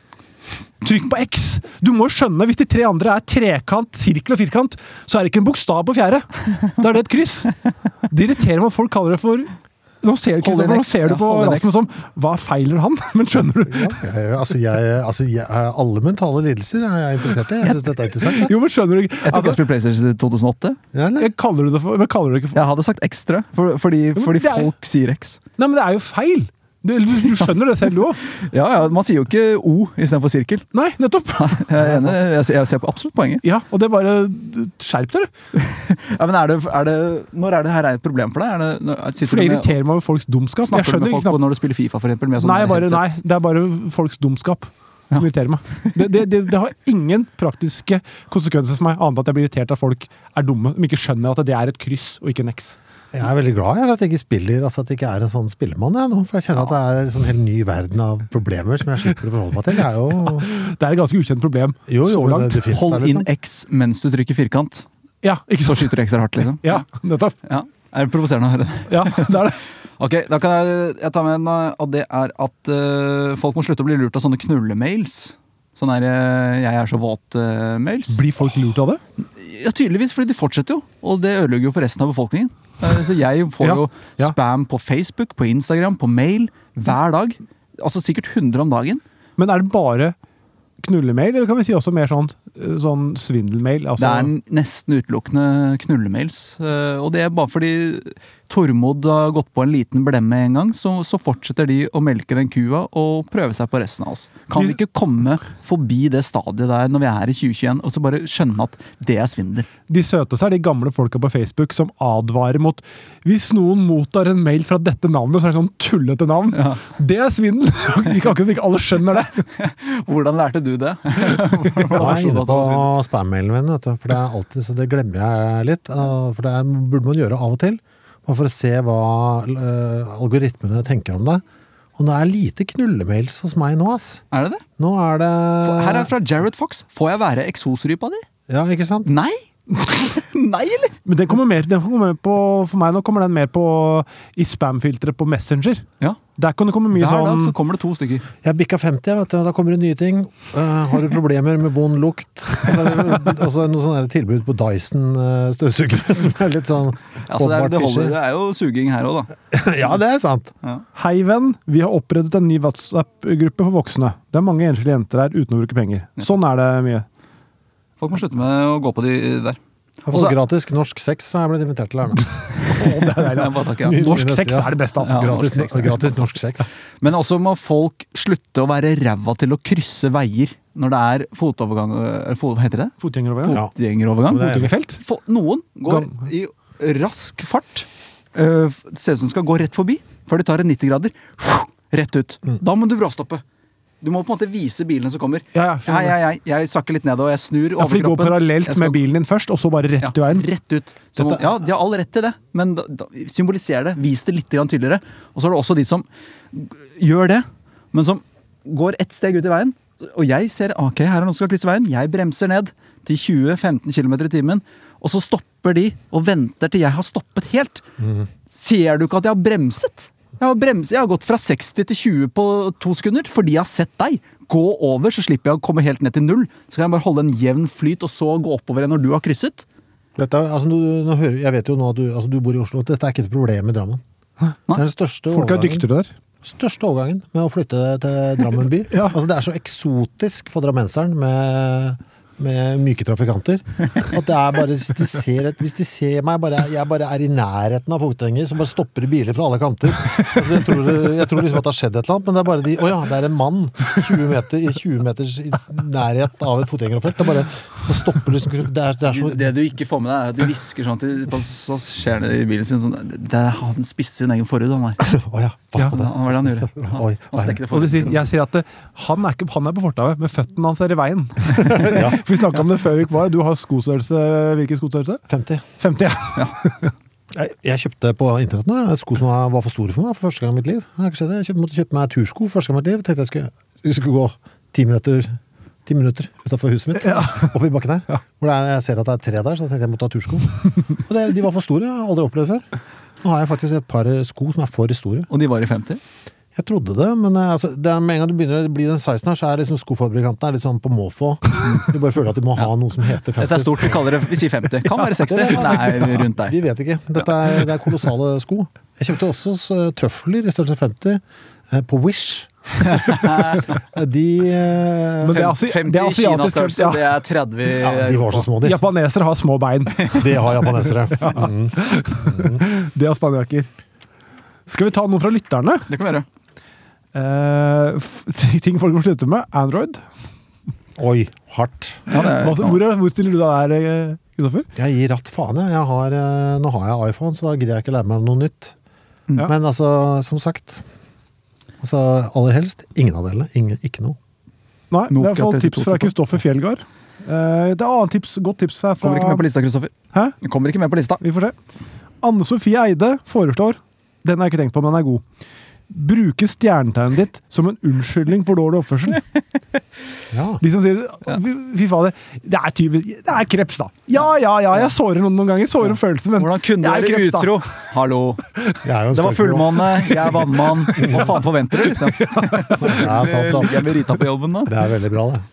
Trykk på X! Du må jo skjønne, hvis de tre andre er trekant, sirkel og firkant, så er det ikke en bokstav på fjerde. Da er det et kryss. Det irriterer meg at folk kaller det for... Nå ser, du, Hold en nå X. ser du på Ja, hold en Rasmus X. som, hva feiler han? Men skjønner du? Ja, jeg, altså, jeg, altså jeg, alle mentale lidelser er jeg interessert i. Jeg synes dette er interessant. Ja. Jo, men skjønner du ikke? Jeg tror ikke jeg Altså, spilte PlayStation siden to tusen og åtte. Ja, nei. jeg kaller du det for, hva kaller du det ikke for? Jeg hadde sagt ekstra, for, fordi, men fordi det er- folk sier X. Nei, men det er jo feil. Du, du, du skjønner det selv, du òg. Ja, ja, man sier jo ikke O istedenfor sirkel. Nei, nettopp. Jeg er enig, jeg ser, jeg ser på absolutt poenget. Ja, og det er bare skjerp dere. Ja, men er det, er det, når er det her er et problem for deg? Er det, når, sitter For det du med, irriterer meg over folks dumskap. Jeg snakker du skjønner med ikke folk på knapt. når du spiller FIFA, for eksempel? Med sånn Nei, bare, headset? nei, det er bare folks dumskap som irriterer meg. Det, det, det, det har ingen praktiske konsekvenser for meg, annet enn at jeg blir irritert av folk er dumme, som ikke skjønner at det er et kryss og ikke en X. Jeg er veldig glad jeg, at jeg ikke spiller, altså at jeg ikke er en sånn spillemann jeg, nå, for jeg kjenner at det er en sånn helt ny verden av problemer som jeg slipper å forholde meg til. Det er jo... Det er et ganske ukjent problem Jo, jo, så men langt. det, det finnes Hold der, inn liksom. X mens du trykker firkant, Ja, ikke så sant? skyter du ekstra hardt, liksom. Ja, nettopp. Ja. Er det provoserende å høre det? Ja, det er det. Ok, da kan jeg, jeg ta med en, og det er at uh, folk må slutte å bli lurt av sånne knullemails. Sånn er uh, jeg er så våt-mails. Blir folk lurt av det? Ja, tydeligvis, fordi de fortsetter jo. Og det ødelegger jo for resten av befolkningen. Uh, så jeg får Ja, jo ja. spam på Facebook, på Instagram, på mail, hver dag. Altså sikkert hundre om dagen. Men er det bare knullemail, eller kan vi si også mer sånn, sånn svindelmail? Altså, Det er nesten utelukkende knullemails. Uh, og det er bare fordi Tormod har gått på en liten blemme en gang, så, så fortsetter de å melke den kua og prøve seg på resten av oss. Kan vi ikke komme forbi det stadiet der når vi er i tjue tjueen, og så bare skjønne at det er svindel? De søteste er de gamle folka på Facebook som advarer mot hvis noen mottar en mail fra dette navnet, så er det sånn tullete navn. Ja. Det er svindel! Ikke akkurat ikke alle skjønner det. Hvordan lærte du det? Jeg er inne på spam-mailen min, vet du, for det er alltid, så det glemmer jeg litt, uh, for det er, burde man gjøre av og til, bare for å se hva uh, algoritmene tenker om det. Og nå er det lite knullemails hos meg nå, ass. Er det det? Nå er det... Her er fra Jared Fox. Får jeg være eksosrypa di? Ja, ikke sant? Nei! Nei, eller? Men den kommer mer, den kommer mer på, for meg nå kommer den mer på i spam-filteret på Messenger. Ja. Der kan det komme mye Hver dag sånn... så kommer det to stykker. Jeg bikka femti, vet du, da kommer det nye ting. Uh, har du problemer med vond lukt? Og så er det også noe sånn der tilbud på Dyson-støvsugere, som er litt sånn... Altså, det, er, det, holder, det er jo suging her også, da. Ja, det er sant. Ja. Hei venn, vi har opprettet en ny WhatsApp-gruppe for voksne. Det er mange enslige jenter her uten å bruke penger. Sånn er det mye. Folk må slutte med å gå på de der. Jeg har fått gratis norsk sex, så har jeg blitt invitert til her nå. Å, det er deilig. Bare takk, ja. Norsk sex er det beste, altså. Ja, Gratis, norsk sex. gratis norsk sex. Men også må folk slutte å være ræva til å krysse veier når det er fotovergang, eller fot, hva heter det? Fotgjengerovergang. Ja. Fotgjengerovergang. det er- Fotgjengerfelt. For, noen går i rask fart, øh, ser ut som de skal gå rett forbi, før de tar en nitti grader, rett ut. Da må du bråstoppe. Du må på en måte vise bilene som kommer. Ja, ja, skjønner. Hei, hei, hei, jeg sakker litt ned, og jeg snur Ja, for de går overkroppen. parallelt Jeg skal- med bilen din først, og så bare rett i ja, veien. rett ut. Som om, Dette- ja, de har all rett til det, men da, da, symboliser det. Vis det litt grann tydeligere. Og så er det også de som gjør det, men som går ett steg ut i veien. Og jeg ser, ok, her er noen som skal krysse veien. Jeg bremser ned til tjue til femten kilometer i timen, og så stopper de og venter til jeg har stoppet helt. Ser du ikke at jeg har bremset? Jeg har, bremset, jeg har gått fra seksti til tjue på to sekunder, fordi jeg har sett deg. Gå over, så slipper jeg å komme helt ned til null. Så kan jeg bare holde en jevn flyt, og så gå oppover igjen når du har krysset. Dette, er- altså, nå, nå hører, jeg vet jo nå at du, altså, du bor i Oslo, dette er ikke et problem i Drammen. Det er den største Folk er overgangen, dyktigere der. største overgangen med å flytte til Drammen by. Ja. Altså, det er så eksotisk for drammenseren med, med myke trafikanter, at det er bare, hvis de ser, et, hvis de ser meg, bare, jeg bare er i nærheten av fotgjenger, så bare stopper de biler fra alle kanter. Altså, jeg, tror, jeg tror liksom at det har skjedd et eller annet, men det er bare de, åja, det er en mann tjue meter, i tjue meters nærhet av et fotgjengerfelt. Det er bare, det stopper liksom, det er, det er så... Det du ikke får med deg, er at de hvisker sånn til passasjerene i bilen sin sånn, det er han spisser sin egen forhud, han der. Åja, pass Ja. på det. Hva er det han gjør? Han, Oi, han stekker det Og de sier, forhud. jeg sier at det, han, er ikke, han er på fortauet, men føttene hans er i veien. Vi snakket om det før vi var. Du har skostørrelse, hvilken skostørrelse? femti. femti, ja. Jeg, jeg kjøpte på internett nå, et sko som var, var for store for meg for første gang i mitt liv. Jeg, har ikke sett det. jeg kjøpte, måtte kjøpe meg tursko for første gang i mitt liv. Tenkte jeg skulle, jeg skulle gå ti minutter, ti minutter utenfor huset mitt, opp i bakken her. Hvor det er, jeg ser at det er tre der, så jeg tenkte jeg måtte ha tursko. Og det, de var for store, jeg har aldri opplevd det før. Nå har jeg faktisk et par sko som er for store. Og de var i femti? Jeg trodde det, men eh, altså, det er med en gang du begynner å bli den sizen her, så er liksom skofabrikantene er litt sånn på måfå. De bare føler at de må ha noe som heter femti. Dette er stort, vi kaller det, vi sier femti. Kan være seksti. Det er rundt der. Vi vet ikke. Dette er, det er kolossale sko. Jeg kjøpte også uh, tøfler i størrelse femti uh, på Wish. De uh, Men det er altså- femti det er asiatisk kinastørrelse, ja. det er tretti ja, de var så små, de. Japanesere har små bein. Det har japanesere. Mm. Det har spanjakker. Skal vi ta noe fra lytterne? Det kan vi gjøre. Eh, f- ting folk må slutte med. Android. Oi, hardt. Ja, det er, Hva, hvor, er- hvor stiller du deg der, eh, Kristoffer? Jeg gir ratt faen, jeg. jeg har, uh, nå har jeg iPhone, så da gidder jeg ikke lære meg noe nytt. Ja. Men altså, som sagt, altså, aller helst ingen av delene. Ingen, ikke noe. Nei, det er i hvert fall Nokia tips fra Kristoffer Fjellgard. Eh, det er annet tips, godt tips fra, Kommer ikke med på lista, Kristoffer. Hæ? Kommer ikke med på lista. Vi får se. Anne Sofie Eide foreslår, den har jeg ikke tenkt på, men den er god. bruke stjernetegnet ditt som en unnskyldning for dårlig oppførsel. Ja. De som sier, fy, fy fader, det er typisk, det er kreps da. Ja, ja, ja, jeg sårer noen noen ganger, sårer følelsen, men Hvordan kunne det er du være kreps, da. utro? Hallo. Jeg er jo en Det var skurk nå. fullmåne, jeg er vannmann. Hva faen forventer du, liksom? Så, Ja, sant, ass. jeg vil Rita på jobben nå. Det er veldig bra, det.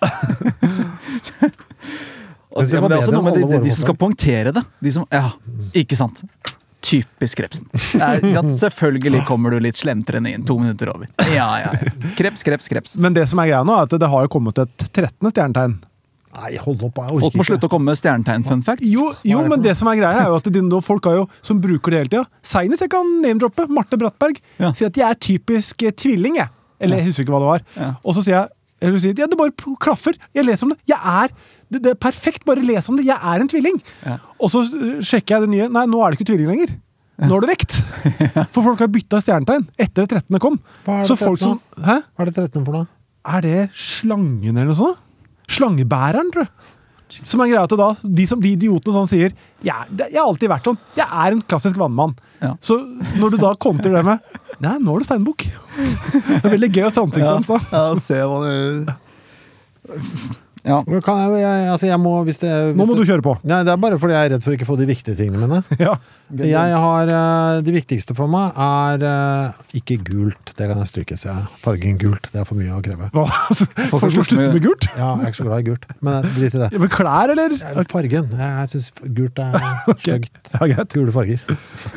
Og, ja, men det er også noe med de, de, de som skal poengtere det. De som, ja, ikke sant. Typisk krepsen. Ja, selvfølgelig kommer du litt slentrende inn to minutter over. Ja, ja, ja. Kreps, kreps, kreps. Men det som er greia nå, er at det har jo kommet et trettende stjernetegn. Nei, hold opp, jeg orker Folk må ikke. slutte å komme med stjernetegn-fun facts. Jo, jo, men det som er greia er jo at de, nå, folk har jo, som bruker det hele tida. Senest jeg kan name-droppe Marte Brattberg. Ja. Sier at jeg er typisk eh, tvilling, jeg. Eller jeg husker ikke hva det var. Ja. Og så sier jeg, eller hun sier, ja, det bare p- klaffer. Jeg leser om det. Jeg er, det, det er perfekt, bare les om det. Jeg er en tvilling. Ja. Og så eh, sjekker jeg det nye. Nei, nå er det ikke tvilling lenger. Nå er det vekt. For folk har byttet stjernetegn etter det trettende kom. Hva er det Så folk som, trettende? hæ? Hva er det trettende for noe? Er det slangen eller noe sånt? Slangebæreren, tror jeg. Som er greia til da, de, som, de idiotene sånn sier, ja, det, jeg har alltid vært sånn, jeg er en klassisk vannmann. Ja. Så når du da kontrer det med, nei, nå er det steinbok. Det er veldig gøy å se ansiktet hans da. Ja, se hva du... Ja. Men Kan jeg, jeg, altså jeg må, hvis det, hvis Nå må det, du kjøre på. Nei, det er bare fordi jeg er redd for ikke å få de viktige tingene mine. Ja. Jeg har, eh, det viktigste for meg er eh, ikke gult. Det kan jeg stryke, sier jeg. Fargen gult, det er for mye å kreve. Hva? Folk må slutte med gult? Ja, jeg er ikke så glad i gult. Men drit i det. Ja, men klær, eller? Ja, Fargen. Jeg, jeg synes gult er støgt. Ja, greit. Gule farger.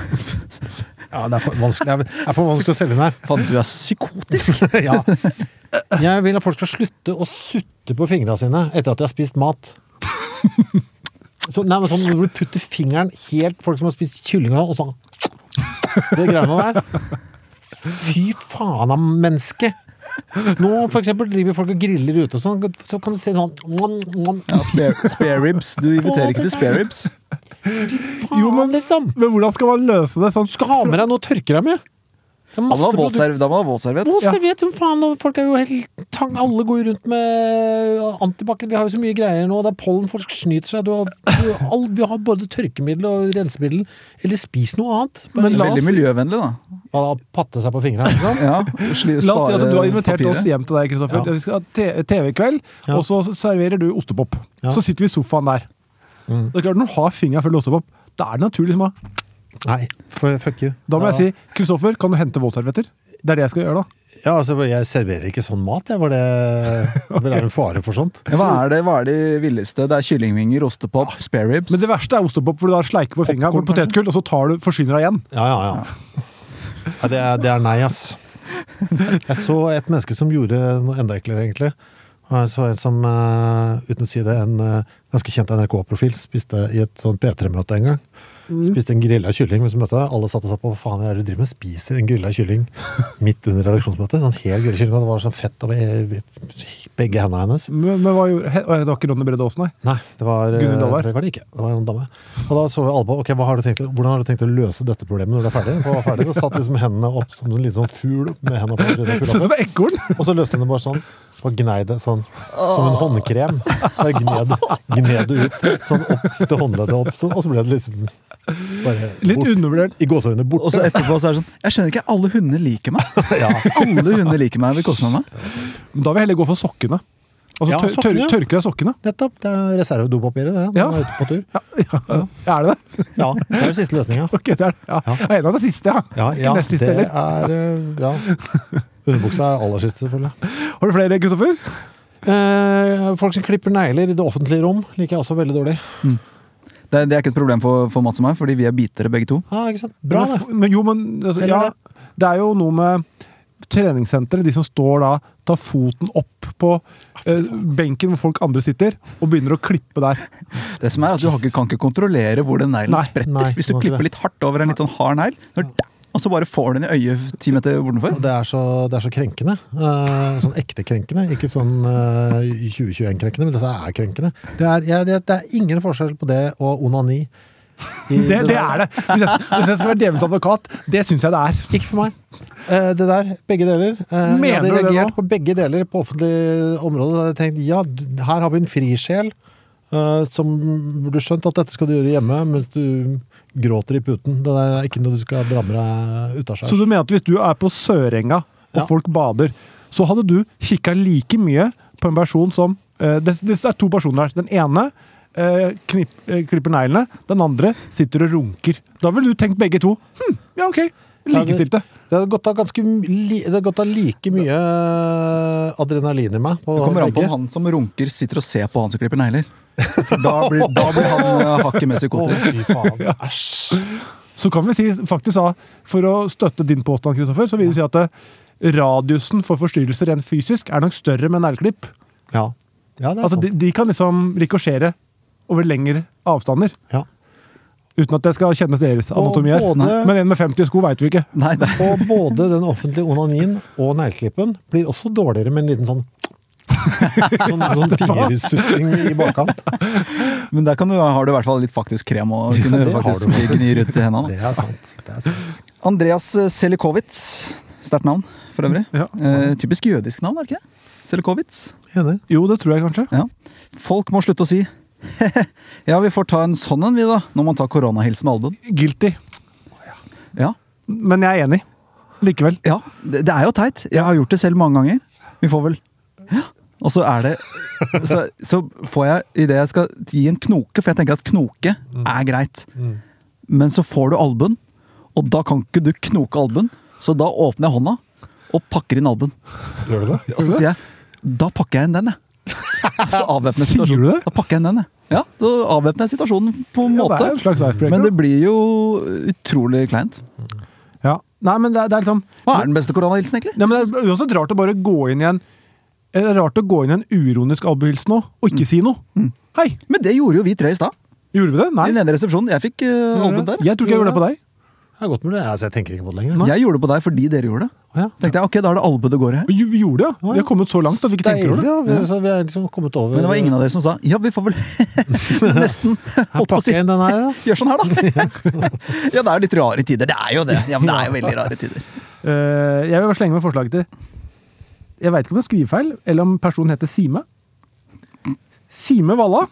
Ja, det er for vanskelig, det er, det er for vanskelig å selge den her. Faen, du er psykotisk. Ja. Jeg vil at folk skal slutte å sutte på fingrene sine etter at de har spist mat. Så, nei, men sånn, når du putter fingeren helt folk som har spist kylling og sånn. Det greiene der. Fy faen av menneske. Nå for eksempel driver folk og griller ute og sånn, så kan du se sånn Ja, spare, spare ribs. Du inviterer ikke til spare ribs. Jo, men, liksom. men hvordan skal man løse det? Sånn, Du skal ha med deg noe å tørke deg med. Det er Da må masse du ha produkt- våtserv- da må du ha våtserviett. Nå så vet du faen, og folk er jo helt tang, alle går jo rundt med antibac, vi har jo så mye greier nå, det er pollen, folk snyter seg, du har, du, all, vi har både tørkemiddel og rensemiddel, eller spis noe annet. Men la Veldig oss, miljøvennlig, da. Ja, patte seg på fingrene, ikke sant? Ja, sli, la oss si at du har invitert papiret. oss hjem til deg, Kristoffer. Ja. Vi skal ha te- T V-kveld, Ja. og så serverer du ostepop. Ja. Så sitter vi i sofaen der. Mm. Det er klart, når du har fingeren full av ostepop, da er det naturlig som å... Nei, for, fuck you. Da må jeg si, Kristoffer, kan du hente våtservietter? Det er det jeg skal gjøre da. Ja, altså, jeg serverer ikke sånn mat, jeg, hvor det, hvor det er en fare for sånt. Ja, hva, er det, hva er det villeste? Det er kyllingvinger, ostepop, spare ribs. Men det verste er ostepop, hvor du da sleiker på fingeren med Popcorn, potetgull, og så tar du, forsyner deg igjen. Ja, ja, ja. ja det, er, det er nei, ass. Jeg så et menneske som gjorde noe enda eklere, egentlig. Og jeg så en som, uh, uten å si det, en uh, ganske kjent N R K-profil, spiste i et sånt P tre-møte en gang. Spiste en grilla kylling mens vi møtte der. Alle satt og sa på, hva faen er det du driver med? Spiser en grilla kylling midt under redaksjonsmøtet. Sånn hel grilla kylling, og det var sånn fett over begge hendene hennes. Men, men hva gjorde... he- Det var ikke Ronny Brede Aasen, nei. Nei, det var, eh, Gunhild Dahlberg. det var det ikke. Det var en dame. Og da så vi alle på, ok, hva har du tenkt, hvordan har du tenkt å løse dette problemet når du er ferdig? Når du var ferdig, så satt liksom hendene opp som en liten sånn fugl med hendene på røde Sånn fugler. som ekorn. Og så løste hun det bare sånn, og gnei det sånn, som en håndkrem. Bare gned, gned det ut, sånn opp til håndleddet opp, sånn, og så ble det liksom bare Litt bort, undervurdert. i gåseøyne Og så borte. etterpå så er det sånn, jeg skjønner ikke, alle hunder liker meg. Ja. Alle hunder liker meg, vil koste meg meg. Men da vil jeg heller gå for sokkene. Altså, Ja, tør, tør, sokkene, ja. tørker deg sokkene. Nettopp, det er reservedopapiret det, når Ja. man er ute på tur. Ja, ja, ja. Er det det? Ja, det er den siste løsningen. Ok, det er det. Ja. Ja. Jeg er enig av det siste, ja. Ja, Ikke ja nest siste, det heller. er, eh, ja. Underbuksa er aller siste, selvfølgelig. Har du flere, Kristoffer? Eh, folk som klipper negler i det offentlige rom, liker jeg også veldig dårlig. Det, det er ikke et problem for, for Mats og meg, fordi vi er bitere begge to. Ja, ikke sant? Bra, men, det. men jo, men altså, Eller ja, det er jo noe med treningssenteret, de som står da, tar foten opp på eh, benken hvor folk andre sitter, og begynner å klippe der. Det som er at Du har ikke, kan ikke kontrollere hvor den neglen Nei, spretter. nei, Hvis du du må ikke klipper det. litt hardt over en litt sånn hard negl, når da- og så bare får du den i øyet ti meter bortenfor. Og det er så, det er så krenkende. Eh, sånn ekte krenkende. Ikke sånn eh, tjue tjueen-krenkende, men dette er krenkende. Det er, ja, det, det er ingen forskjell på det og onani. I Det, det er det. Hvis jeg, hvis jeg skal være djevelens advokat, det syns jeg det er. Ikke for meg. Eh, det der, begge deler. Eh, jeg Mener hadde du det reagert nå? på begge deler på offentlig område. Så hadde jeg tenkt, ja, d- her har vi en frisjel uh, som burde skjønt at dette skal du gjøre hjemme mens du gråter i puten. Det der er ikke noe du skal dra med deg ut av seg. Så du mener at hvis du er på Sørenga, og Ja. folk bader, så hadde du kikket like mye på en person som uh, det, det er to personer her. Den ene uh, knipp, uh, klipper neglene, den andre sitter og runker. Da ville du tenkt begge to. Hm, ja, ok. Likestilte. Det har gått av ganske li, det har gått av like mye adrenalin i meg. På Det kommer an på begge. om han som runker sitter og ser på han som klipper negler. For da blir, da blir han uh, hakket mer Å, psykotisk. fy faen. Æsj. Så kan vi si, faktisk da, for å støtte din påstand, Kristoffer, så vil vi si at uh, radiusen for forstyrrelser rent fysisk er nok større med negleklipp. Ja. Ja, det er Altså, sant. de, de kan liksom rikosjere over lengre avstander, Ja. uten at det skal kjennes deres anatomi her. både- Men en med femti sko vet vi ikke. Nei, det, Og både den offentlige onanien og negleklippen blir også dårligere med en liten sånn sånn, sånn fingersutting i bakkant. men der kan du, har du i hvert fall litt faktisk krem og kunne det har faktisk du faktisk. gni rundt i hendene. Det er sant. Det er sant. Andreas Selikovits. Sterkt navn, for øvrig. Ja. Eh, typisk jødisk navn, er det ikke det? Selikovits. Enig. Jo, det tror jeg kanskje. Ja. Folk må slutte å si ja, vi får ta en sånn en, vi da, når man tar koronahilsen med albuen. Guilty. Ja. Men jeg er enig. Likevel. ja, det, det er jo teit. Jeg har gjort det selv mange ganger. Vi får vel ja. Og så er det så, så får jeg i det jeg skal gi en knoke, for jeg tenker at knoke er greit. Men så får du albuen, og da kan ikke du knoke albuen, så da åpner jeg hånda og pakker inn albuen. Gjør du det? Og så sier jeg, da pakker jeg inn den, jeg. Så avvæpner jeg Sier du situasjonen. det? Da pakker jeg inn den, jeg. Ja, så avvæpner jeg situasjonen på en Ja, måte. det er en slags icebreaker. Men det blir jo utrolig kleint. Ja. Nei, men det, er- det er liksom Hva er den beste koronahilsen, egentlig? Nei, men det er uansett rart å bare gå inn i en Det er rart å gå inn i en uironisk albuehils nå, og ikke si noe. Hei, Men det gjorde jo vi tre i stad. gjorde vi det? Nei. I den ene resepsjonen. Jeg fikk uh, albuen der. Jeg tror ikke jeg gjorde det på deg. Det er godt med det. Altså, jeg tenker ikke på det lenger. Jeg gjorde det på deg fordi dere gjorde det. Ja. Så tenkte jeg, ok, da er det albue det går i her. Vi vi gjorde det, ja. Vi har kommet så langt at vi ikke tenker over Deilig, det. ja. Vi, så vi er liksom kommet over. Men det var ingen av dere som sa ja, vi får vel nesten Her holdt på å pakker si. jeg inn den her, da. Gjør sånn her, da. Ja, det er jo litt rare tider. Det er jo det. Ja, men det er jo veldig rare tider. Eh, jeg vil bare slenge med forslaget til Jeg vet ikke om det er skrivefeil, eller om personen heter Sime. Sime Valla.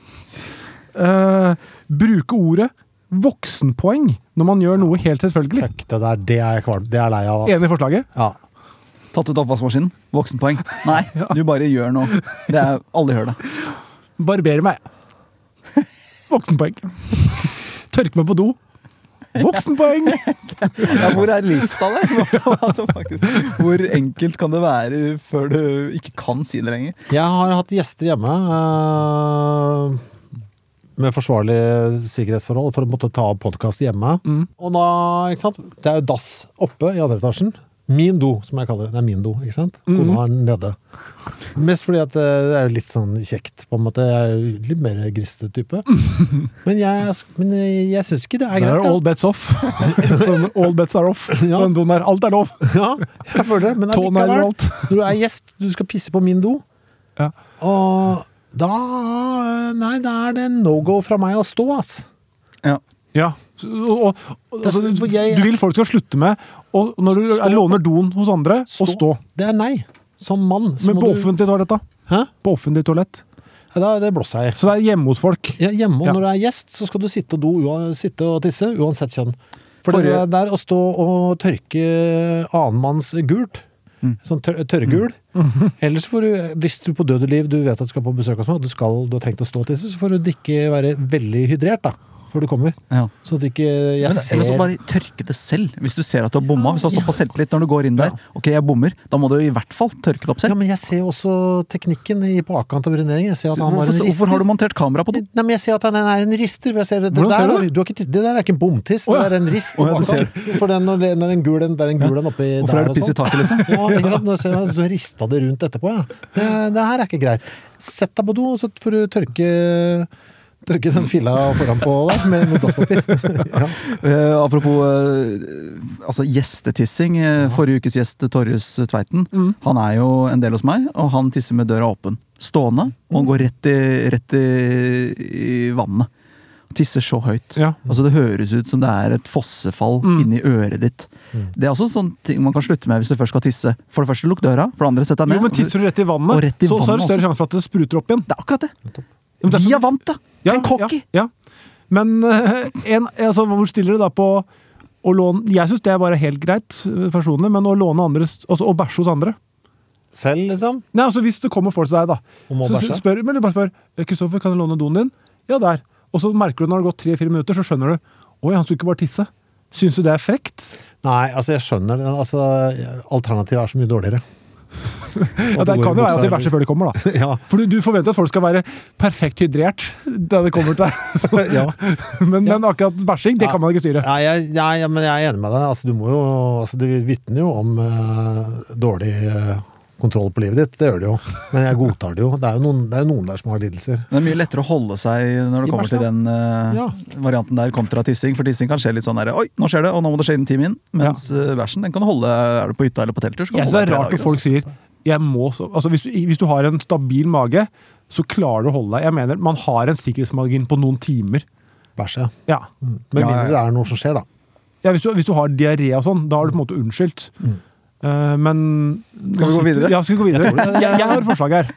Eh, bruke ordet voksenpoeng når man gjør noe helt selvfølgelig. Fuck, det der, det er jeg kvalm. Det er jeg lei av, ass. Enig i forslaget? Ja. Tatt ut oppvaskmaskinen. Voksenpoeng. Nei, du bare gjør noe. Det er, alle gjør det. Barbere meg. Voksenpoeng. Tørke meg på do. Voksenpoeng! Ja, hvor er lista der? Altså, faktisk, hvor enkelt kan det være før du ikke kan si det lenger? Jeg har hatt gjester hjemme øh, med forsvarlige sikkerhetsforhold for å måtte ta podcast hjemme. Og da, ikke sant? Det er jo dass oppe i andre etasjen. Min do, som jeg kaller det. Det er min do, ikke sant? Kona er nede. Mest fordi at det er jo litt sånn kjekt, på en måte. Jeg er jo litt mer gristete type. Men jeg, men jeg synes ikke det er Der greit. er all bets off. Sånn, all bets are off. Ja. Den doen der. Alt er lov. Ja, jeg føler det. Men Tånegler og allikevel, alt. når du er gjest, du skal pisse på min do, Ja. og da, nei, da er det no go fra meg å stå, ass. Ja. Ja. Så- Og, og, Det er altså, sånn, for jeg- du vil folk skal slutte med og når du Stå. låner doen hos andre, og stå. Det er nei. Som mann. Så Men må på du- offentlig toalett, da? Hæ? På offentlig toalett. Ja, da, det blåser jeg i. Så det er hjemme hos folk. Ja, hjemme, og Ja. når du er gjest, så skal du sitte og, do, ua- sitte og tisse, uansett kjønn. For det Forrige- er der å stå og tørke annenmanns gult, sånn tør tørrgul, ellers får du, hvis du på døde liv, du vet at du skal på besøk hos meg, og du, skal, du har tenkt å stå og tisse, så får du ikke være veldig hydrert da, før du kommer. Ja. Så at ikke jeg Men, ser... eller så bare tørke det selv. Hvis du ser at du har bomma. Hvis du har såpass selvtillit når du går inn der. Ok, jeg bommer. Da må du i hvert fall tørke det opp Ja, selv. men jeg ser også teknikken i bakkant av urinering. Jeg ser at han var en Hvorfor, rister. hvorfor har du montert kamera på do? Nei, men jeg ser at han er en rister. for Jeg ser det, det, Hvordan der, ser du har det? du du har ikke, tiss- det der er ikke en bomtiss, Å, ja. det er en rist. Å, ja, i du ser bakkant. For den, når, det, når en gul, en- det er en gul en oppi Hvorfor der er det og piss i sånn. taket, liksom? Ja, ikke sant? Når du ser at du har ristet det rundt etterpå, ja. Det, det her er ikke greit. Sett deg på do, så får du tørke, tørke den filla foran på der med med dasspapir. Ja. Eh, apropos eh, altså gjestetissing. eh, Forrige ukes gjest Torjus Tveiten. Han er jo en del hos meg, og han tisser med døra åpen. Stående, og går rett i, rett i, i vannet. Tisser så høyt. Ja. Altså Det høres ut som det er et fossefall inni øret ditt. Det er også sånne ting man kan slutte med hvis du først skal tisse. For det første, lukk døra. For det andre, sett deg ned. Jo, men tisser du rett i vannet, Og rett i så, så er det vannet større også. sjanse for at det spruter opp igjen. Det er akkurat det. Vi er vant, da! Ja, en cocky! Ja, ja. Men eh, en, altså, hvor stiller du da på å låne Jeg synes det er bare helt greit, personlig, men å låne andres altså, å bæsje hos andre. Selv, liksom? Nei, altså Hvis det kommer folk til deg, da, Og må så bæsje? spør, men du bare spør Kristoffer, kan jeg låne doen din? Ja, der. Og så merker du når det har gått tre-fire minutter, så skjønner du oi, han skulle ikke bare tisse. Syns du det er frekt? Nei, altså jeg skjønner det. Altså, alternativet er så mye dårligere. Ja, Det kan jo være at de verste før de kommer, da. Ja. For du, du forventer at folk skal være perfekt hydrert da det kommer til deg. Ja. men, men akkurat bæsjing, det kan man ikke styre. Nei, jeg, nei, ja, men jeg er enig med deg. Altså, du må jo, altså, det vitner jo om uh, dårlig uh, kontroll på livet ditt. Det gjør det jo. Men jeg godtar det jo. Det er jo noen, det er jo noen der som har lidelser. Det er mye lettere å holde seg når det I kommer bæsj, til den uh, Ja. varianten der kontra tissing. For tissing kan skje litt sånn der, oi, nå skjer det, og nå må det skje innen ti min. Mens uh, bæsjen, den kan holde, er du på hytta eller på telttur, så kan Jeg du synes det holde er deg rart tre når folk dager, sier jeg må så, altså hvis, du, hvis du har en stabil mage, så klarer du å holde deg. Jeg mener, man har en sikkerhetsmargin på noen timer. Bæsj, ja. Ja, Med Ja, ja, mindre ja. det er noe som skjer, da. ja hvis, du, hvis du har diaré og sånn, da har du på en måte unnskyldt. Mm. Eh, men Skal vi gå videre? Ja, skal vi gå videre? jeg, jeg har et forslag her.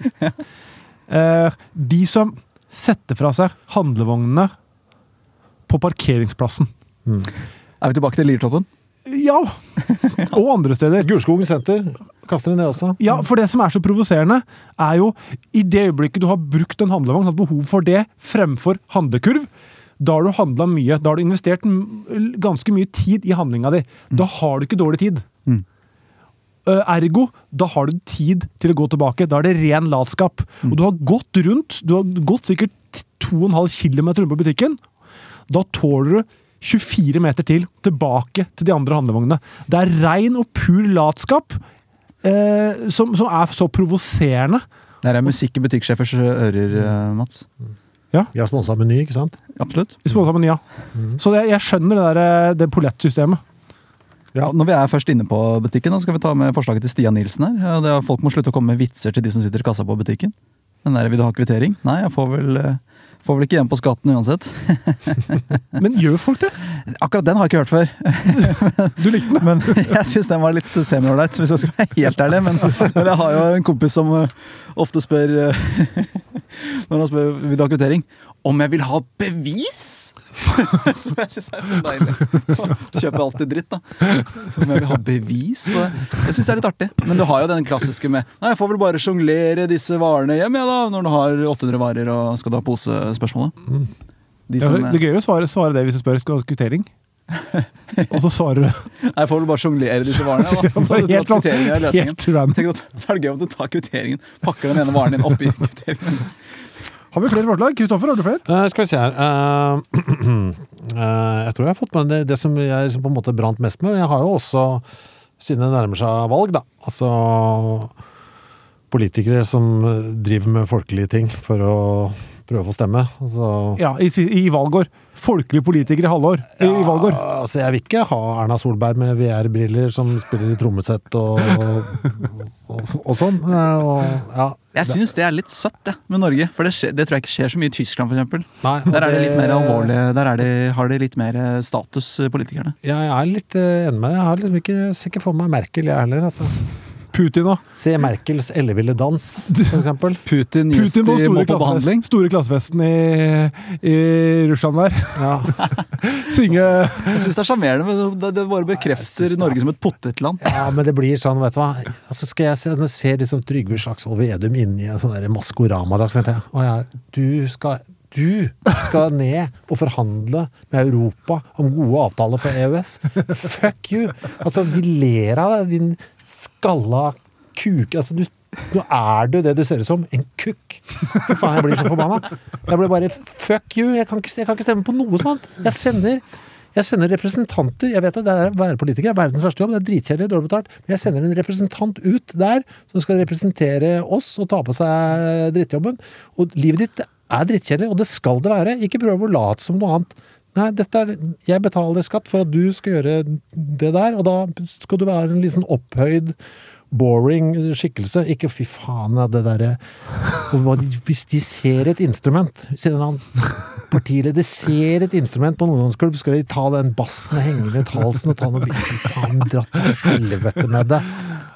Eh, de som setter fra seg handlevognene på parkeringsplassen. Mm. Er vi tilbake til Liertoppen? Ja, og andre steder. Gulskogen senter. Kaster inn det også. Ja, for det som er så provoserende, er jo i det øyeblikket du har brukt en handlevogn, hatt behov for det fremfor handlekurv, da har du handlet mye. Da har du investert m- ganske mye tid i handlinga di. Da har du ikke dårlig tid. Mm. Uh, ergo, da har du tid til å gå tilbake. Da er det ren latskap. Og du har gått rundt, du har gått sikkert to og en halv kilometer rundt på butikken. Da tåler du tjuefire meter til tilbake til de andre handlevognene. Det er ren og pur latskap eh, som, som er så provoserende. Det er musikk i butikksjefers ører, uh, Mats. Vi har sponset Meny, ikke sant? Absolutt. I sponset med Nya. Så det, jeg skjønner det, der, eh, det pollettsystemet. Ja, når vi er først inne på butikken, da skal vi ta med forslaget til Stian Nielsen her. Ja, det er, folk må slutte å komme med vitser til de som sitter i kassa på butikken. Den der, vil du ha kvittering? Nei, jeg får vel, eh, får vel ikke igjen på skatten uansett. Men gjør folk det? Akkurat den har jeg ikke hørt før. Du likte den? Men jeg synes den var litt semi-ålreit, hvis jeg skal være helt ærlig. Men, men jeg har jo en kompis som uh, ofte spør, uh, når han spør vil du ha kvittering, om jeg vil ha bevis? Som jeg synes er så deilig. Kjøper alltid dritt, da. Om jeg vil ha bevis på det. Jeg synes det er litt artig. Men du har jo den klassiske med nei, jeg får vel bare jonglere disse varene hjem, ja, da, når du har åtte hundre varer og skal du ha posespørsmålet. De Ja, som, det er gøyere å svare, svare det hvis du spør skal du ha kvittering. Og så svarer du nei, jeg får vel bare jonglere disse varene. Da. Så hadde du helt, tatt kvitteringen i løsningen. helt random. Tenk at, så er det gøy om du tar kvitteringen, pakker den ene varen din opp i kvitteringen. Har vi flere forslag? Kristoffer, har du flere? Uh, skal vi se her. Uh, uh, jeg tror jeg har fått med det, det som jeg som på en måte brant mest med. Jeg har jo også, siden det nærmer seg valg, da, altså politikere som driver med folkelige ting for å prøve å få stemme. Altså, Ja, i, i valgår. Folkelige politikere i halvår. I, i valgår. Ja, altså jeg vil ikke ha Erna Solberg med V R-briller som spiller i trommesett og, og, og, og sånn. Uh, og, ja. Jeg synes det er litt søtt, det, med Norge. For det, skjer, det tror jeg ikke skjer så mye i Tyskland, for eksempel. Nei, og Der er det litt mer alvorlig. Der er det, har de litt mer status, politikerne. Ja, jeg er litt uh, enig med deg. Jeg har liksom ikke, ser ikke for meg Merkel, jeg heller. Altså. Putin da. Se Merkels elleville dans, for eksempel. Putin, gjest Putin på i store, må på klassefest, behandling. store klassefesten i, i Russland der. Ja. Synge Jeg synes det er charmerende, men det, det bare jeg bekrefter synes det er- Norge som et potetland. Ja, men det blir sånn, vet du hva. Altså skal jeg se, når jeg ser liksom Trygve Slagsvold Vedum inne i en sånn der Maskorama-dag, så tenkte jeg, å ja, du skal, du skal ned og forhandle med Europa om gode avtaler for E U S. Fuck you! Altså, de ler av deg, din skalla kuk. Altså, du, nå er du det du ser ut som, en kukk. Fy faen, jeg blir så forbanna. Jeg blir bare, fuck you, jeg kan ikke, jeg kan ikke stemme på noe sånt. Jeg sender... Jeg sender representanter, jeg vet at det er å være politiker, verdens verste jobb, det er dritkjedelig, dårlig betalt, men jeg sender en representant ut der, som skal representere oss og ta på seg drittjobben, og livet ditt er drittkjedelig, og det skal det være, ikke prøve å late som noe annet. Nei, dette er, jeg betaler skatt for at du skal gjøre det der, og da skal du være en litt sånn opphøyd, boring skikkelse, ikke fy faen av det der, hvis de ser et instrument, hvis en eller annen partileder ser et instrument på en ungdomsklubb, skal de ta den bassen hengende i halsen og ta noe, fy faen, dratt til helvete med det.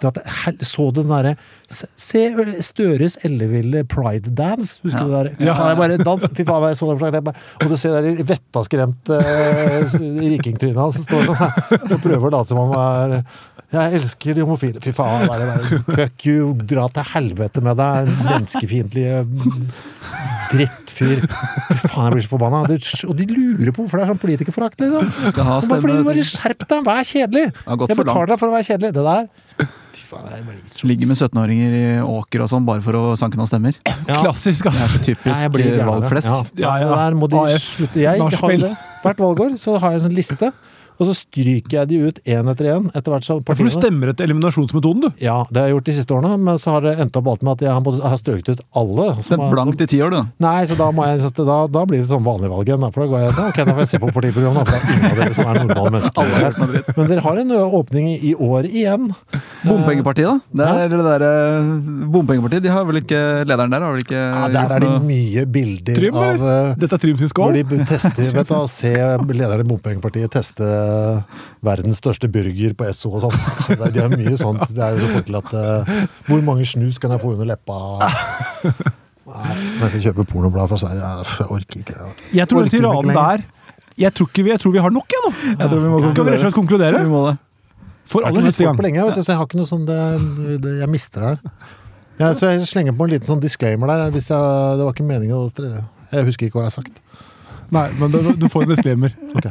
dra til hel... Så du den derre Se se Støres elleville Pride-dance, husker Ja. du det der? Ja. Jeg bare dans, fy faen, jeg så det forslaget, jeg bare, og du ser der vettaskremt uh, rikingtrynet hans som står sånn her, og prøver å late som om han er jeg elsker de homofile. Fy faen, bare, bare, fuck you, dra til helvete med deg, menneskefiendtlige drittfyr. Fy faen, jeg blir så forbanna. Og de lurer på hvorfor det er sånn politikerforakt, liksom. Skal ha Bare fordi du stemme. bare skjerp deg, vær kjedelig. har gått Jeg for betaler langt. deg for å være kjedelig. Det der. Fy faen, jeg blir så... Ligger med syttenåringer i åker og sånn, bare for å sanke noen stemmer. Ja. Klassisk, Det er ass. så typisk Jeg blir gærnere. valgflesk. Ja, Ja, ja. Det der må de A F, slutte. Jeg har nachspiel. det. Hvert valgår så har jeg en sånn liste, og så stryker jeg de ut en etter en, etter hvert så For du stemmer etter eliminasjonsmetoden, du. Ja, det har jeg gjort de siste årene, men så har det endt opp alt med at jeg har, måttet- jeg har strøket ut alle. som Stemt har- blankt i ti år, du. Nei, så da, må jeg, så da, da blir det sånn vanlig valg igjen. Da, for da går jeg, da, ok, da får jeg se på partiprogrammet, for det er ingen av dere som er normale mennesker. Alle har hørt noe dritt. Men dere har en åpning i år igjen. Bompengepartiet, da? Det er, eller det der, eh, bompengepartiet, de har vel ikke Lederen der har vel ikke Ja, der er det gjort noe- mye bilder Trym, av eller? eh, Dette er Trym sin hvor skål. de tester, vet du, se lederen i bompengepartiet teste verdens største burger på Esso og sånn. Det er- De har mye sånt. Det er jo så fort til at eh, hvor mange snus kan jeg få under leppa? Nei, mens jeg kjøper pornoblad fra Sverige. Jeg orker ikke det. Jeg tror den Orker ikke tiraden lenger. der Jeg tror ikke vi, jeg tror vi har nok, jeg nå. Jeg tror vi må Skal vi rett og slett konkludere? Vi må det. For Jeg har aller ikke møtt siste folk gang. på lenge, vet du, så jeg har ikke noe sånn det, det, Jeg mister det her. Jeg tror jeg slenger på en liten sånn disclaimer der. Hvis jeg, det var ikke meningen å Jeg husker ikke hva jeg har sagt. Nei, men du, du får en disclaimer. Ok.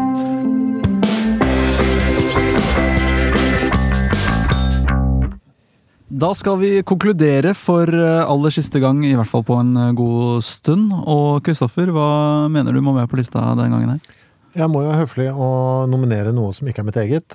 Da skal vi konkludere for eh, aller siste gang, i hvert fall på en eh, god stund. Og Kristoffer, hva mener du må med på lista den gangen her? Jeg må jo være høflig og nominere noe som ikke er mitt eget.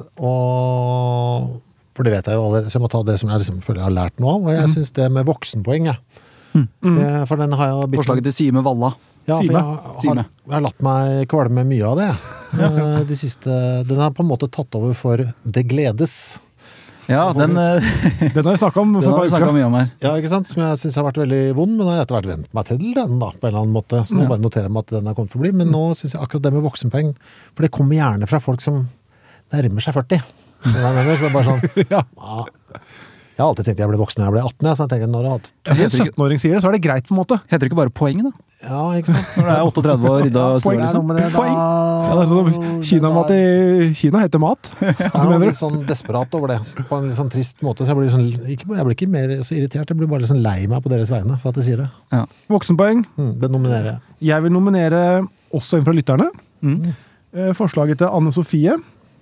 Og for det vet jeg jo allerede, så jeg må ta det som jeg liksom føler jeg har lært noe av. Og jeg synes det med voksenpoeng, jeg. Mm. Det, for den har jeg bitt- Forslaget til Sime Valla. Ja, for Sime. jeg har, Sime. jeg har latt meg kvalme mye av det. Eh, De siste, den har på en måte tatt over for Det gledes. Ja, den, eh, Den har vi snakket om den for har vi et par snakka uker. mye om her. Ja, ikke sant? Som jeg synes har vært veldig vond, men jeg har etter hvert vent meg til den da, på en eller annen måte. Så nå Ja. bare noterer jeg meg at den har kommet for å bli. Men nå synes jeg akkurat det med voksenpoeng, for det kommer gjerne fra folk som nærmer seg førti. Så det er mener, så det er bare sånn, Ja. ja. Jeg har alltid tenkt jeg ble voksen når jeg ble atten, jeg, så jeg tenker når jeg har hatt... Når en syttenåring sier det, så er det greit på en måte. Heter det ikke bare poeng, da? Ja, ikke sant? Når det er otteogtredve og rydda Ja, stua, poeng er noe liksom. med det, da. Poeng. Ja, det er sånn, Kinamat i Kina heter mat. Det er Hva noe mener litt du? sånn desperat over det, på en litt sånn trist måte. Så jeg blir, sånn, ikke, jeg blir ikke mer så irritert, jeg blir bare litt sånn lei meg på deres vegne for at de sier det. Ja. Voksenpoeng. Mm, det nominerer jeg. Jeg vil nominere også en fra lytterne. Mm. Eh, Forslaget til Anne Sofie.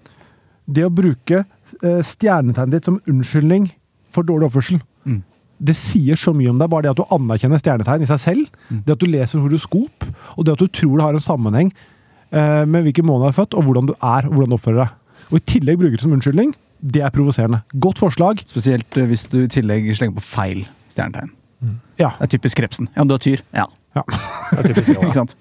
Det å bruke eh, stjernetegnet ditt som unnskyldning for dårlig oppførsel. Mm. Det sier så mye om deg, bare det at du anerkjenner stjernetegn i seg selv, Mm. det at du leser horoskop, og det at du tror det har en sammenheng eh, med hvilken måned du er født, og hvordan du er, og hvordan du oppfører deg. Og i tillegg bruker det som unnskyldning, det er provoserende. Godt forslag. Spesielt eh, hvis du i tillegg slenger på feil stjernetegn. Ja. Det er typisk krepsen. Ja, du er tyr. Ja. ja. Det er typisk det Ikke også. sant?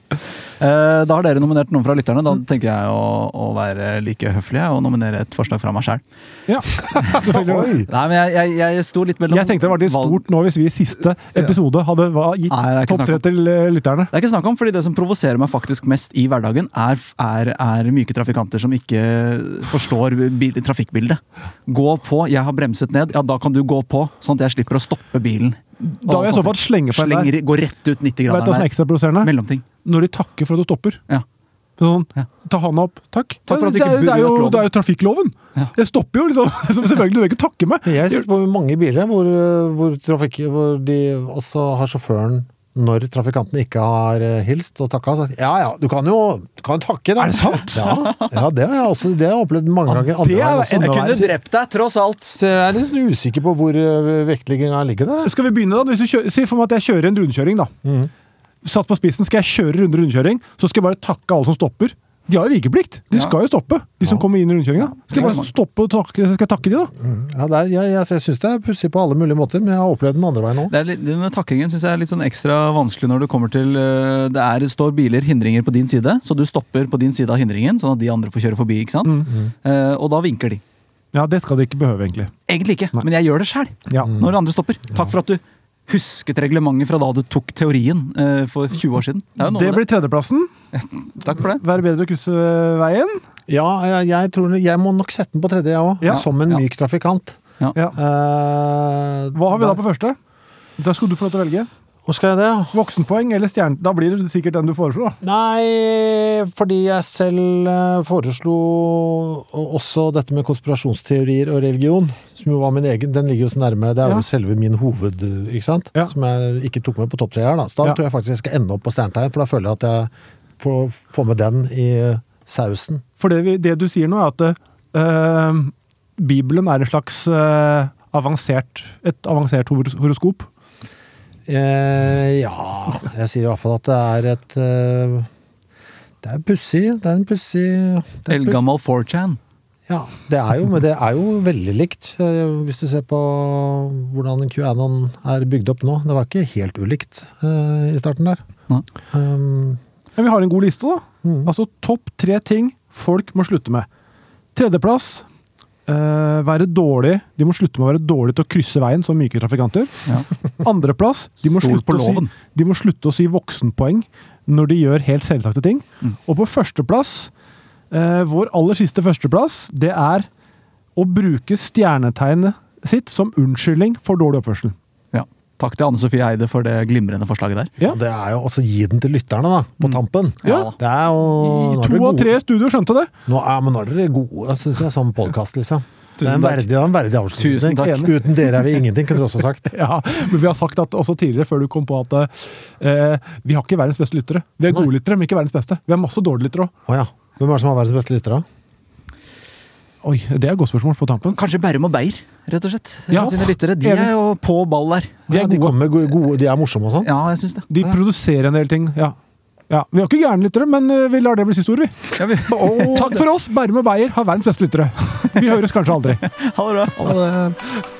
Eh, da har dere nominert noen fra lytterne. Da tenker jeg å, å være like høflig og nominere et forslag fra meg sjøl. ja. Selvfølgelig. Oi! Nei, men jeg, jeg, jeg sto litt mellom Jeg tenkte det var litt valg- stort nå hvis vi i siste episode hadde hva- gitt Nei, det er ikke topp snakk tre om. til eh, lytterne. Det er ikke snakk om, fordi det som provoserer meg faktisk mest i hverdagen, er, er, er myke trafikanter som ikke forstår bil, trafikkbildet. Gå på, jeg har bremset ned, ja da kan du gå på, sånn at jeg slipper å stoppe bilen. Da vil jeg i så fall slenge på en der. Slenger, Gå rett ut nitti Vet du hva som er grader ekstra provoserende? Mellomting. Når de takker for at du stopper. Ja. Sånn, Ja. ta handa opp. Takk. Takk for at du det, ikke er, det, er jo, brøt loven. det er jo trafikkloven. Ja. Jeg stopper jo, liksom. Så selvfølgelig, du vil ikke takke meg. Jeg har sett på mange biler hvor, hvor, trafikk, hvor de også har sjåføren, når trafikanten ikke har eh, hilst og takka, sagt ja ja, du kan jo du kan jo takke da. Er det sant? Ja, ja det har jeg også det har jeg opplevd mange ganger. Andre det er veien også. enda verre. drept deg, tross alt. Så jeg er litt sånn usikker på hvor eh, vektlegginga ligger der. Skal vi begynne da? Hvis du kjører, si for meg at jeg kjører en rundkjøring da. Mhm. Satt på spissen, skal jeg kjøre runde rundkjøring, så skal jeg bare takke alle som stopper. De har jo vikeplikt. De Ja. skal jo stoppe, de som Ja. kommer inn i rundkjøringa. Skal jeg bare stoppe og takke, skal jeg takke de da? Ja, det er, jeg, jeg, jeg syns det er pussig på alle mulige måter, men jeg har opplevd den andre veien òg. Det, er litt, det med takkingen synes jeg er litt sånn ekstra vanskelig når det kommer til øh, Det er, står biler, hindringer på din side, så du stopper på din side av hindringen, sånn at de andre får kjøre forbi, ikke sant? Mm. Eh, og da vinker de. Ja, det skal de ikke behøve egentlig. Egentlig ikke, Nei. men jeg gjør det selv Ja. når andre stopper. Takk for at du husket reglementet fra da du tok teorien eh, for tjue år siden. Det er jo noe Det med blir tredjeplassen. det. Takk for det. Være bedre å krysse veien. Ja, jeg, jeg tror jeg må nok sette den på tredje, jeg òg. Ja. Som en Ja. myk trafikant. Ja. Ja. Eh, Hva har vi da på første? Da skulle du få lov til å velge. Hvor skal jeg det? Voksenpoeng eller stjerne? Da blir det sikkert den du foreslår. Nei, fordi jeg selv eh, foreslo også dette med konspirasjonsteorier og religion, som jo var min egen, den ligger jo så nærme, det er jo Ja. selve min hoved, ikke sant? Ja. Som jeg ikke tok med på topp tre her da. Så da Ja. tror jeg faktisk jeg skal ende opp på stjernetegn, for da føler jeg at jeg får, får med den i sausen. For det, vi, det du sier nå er at øh, Bibelen er en slags øh, avansert, et avansert hor horoskop. Eh, ja, jeg sier i hvert fall at det er et eh, det er pussig, det er en pussig det er pu- Eldgammel four chan. Ja, det er jo, men det er jo veldig likt. eh, Hvis du ser på hvordan QAnon er bygd opp nå. Det var ikke helt ulikt eh, i starten der. Nei. Um, Men vi har en god liste, da. Mm. Altså topp tre ting folk må slutte med. Tredjeplass. Uh, være dårlig. De må slutte med å være dårlig til å krysse veien som myke trafikanter. Ja. Andreplass. De, må Stol slutte på å si- loven. de må slutte å si voksenpoeng når de gjør helt selvsagte ting. Mm. Og på førsteplass, uh, vår aller siste førsteplass, det er å bruke stjernetegnet sitt som unnskyldning for dårlig oppførsel. Ja. Takk til Anne Sofie Eide for det glimrende forslaget der. Ja. Og det er jo også gi den til lytterne da, på tampen. Ja. Det er jo... nå er To dere av gode. tre studioer skjønte det. Nå er, men nå er dere gode, synes jeg, som podcast, liksom. Det er en Tusen takk. verdig, det er en verdig avslutning. Tusen takk. Uten dere er vi ingenting, kunne du også sagt. Ja, men vi har sagt at også tidligere, før du kom på at eh, vi har ikke verdens beste lyttere. Vi er gode Nei. lyttere, men ikke verdens beste. Vi har masse dårlige lyttere òg. Åja, hvem er det som har verdens beste lyttere? Oi, det er et godt spørsmål på tampen. Kanskje Bærum og Beyer, rett og slett. Ja. Sine lyttere. De er jo på ball der. De er Ja, de, gode. kommer med gode, gode, de er morsomme og sånn. Ja, jeg syns det. De produserer en del ting. Ja. Ja, Vi har ikke gærne lyttere, men eh, vi lar det bli siste ord, vi. Ja, vi. Takk for oss! Bærum og Beyer har verdens beste lyttere. Vi høres kanskje aldri. Ha det bra. Og det,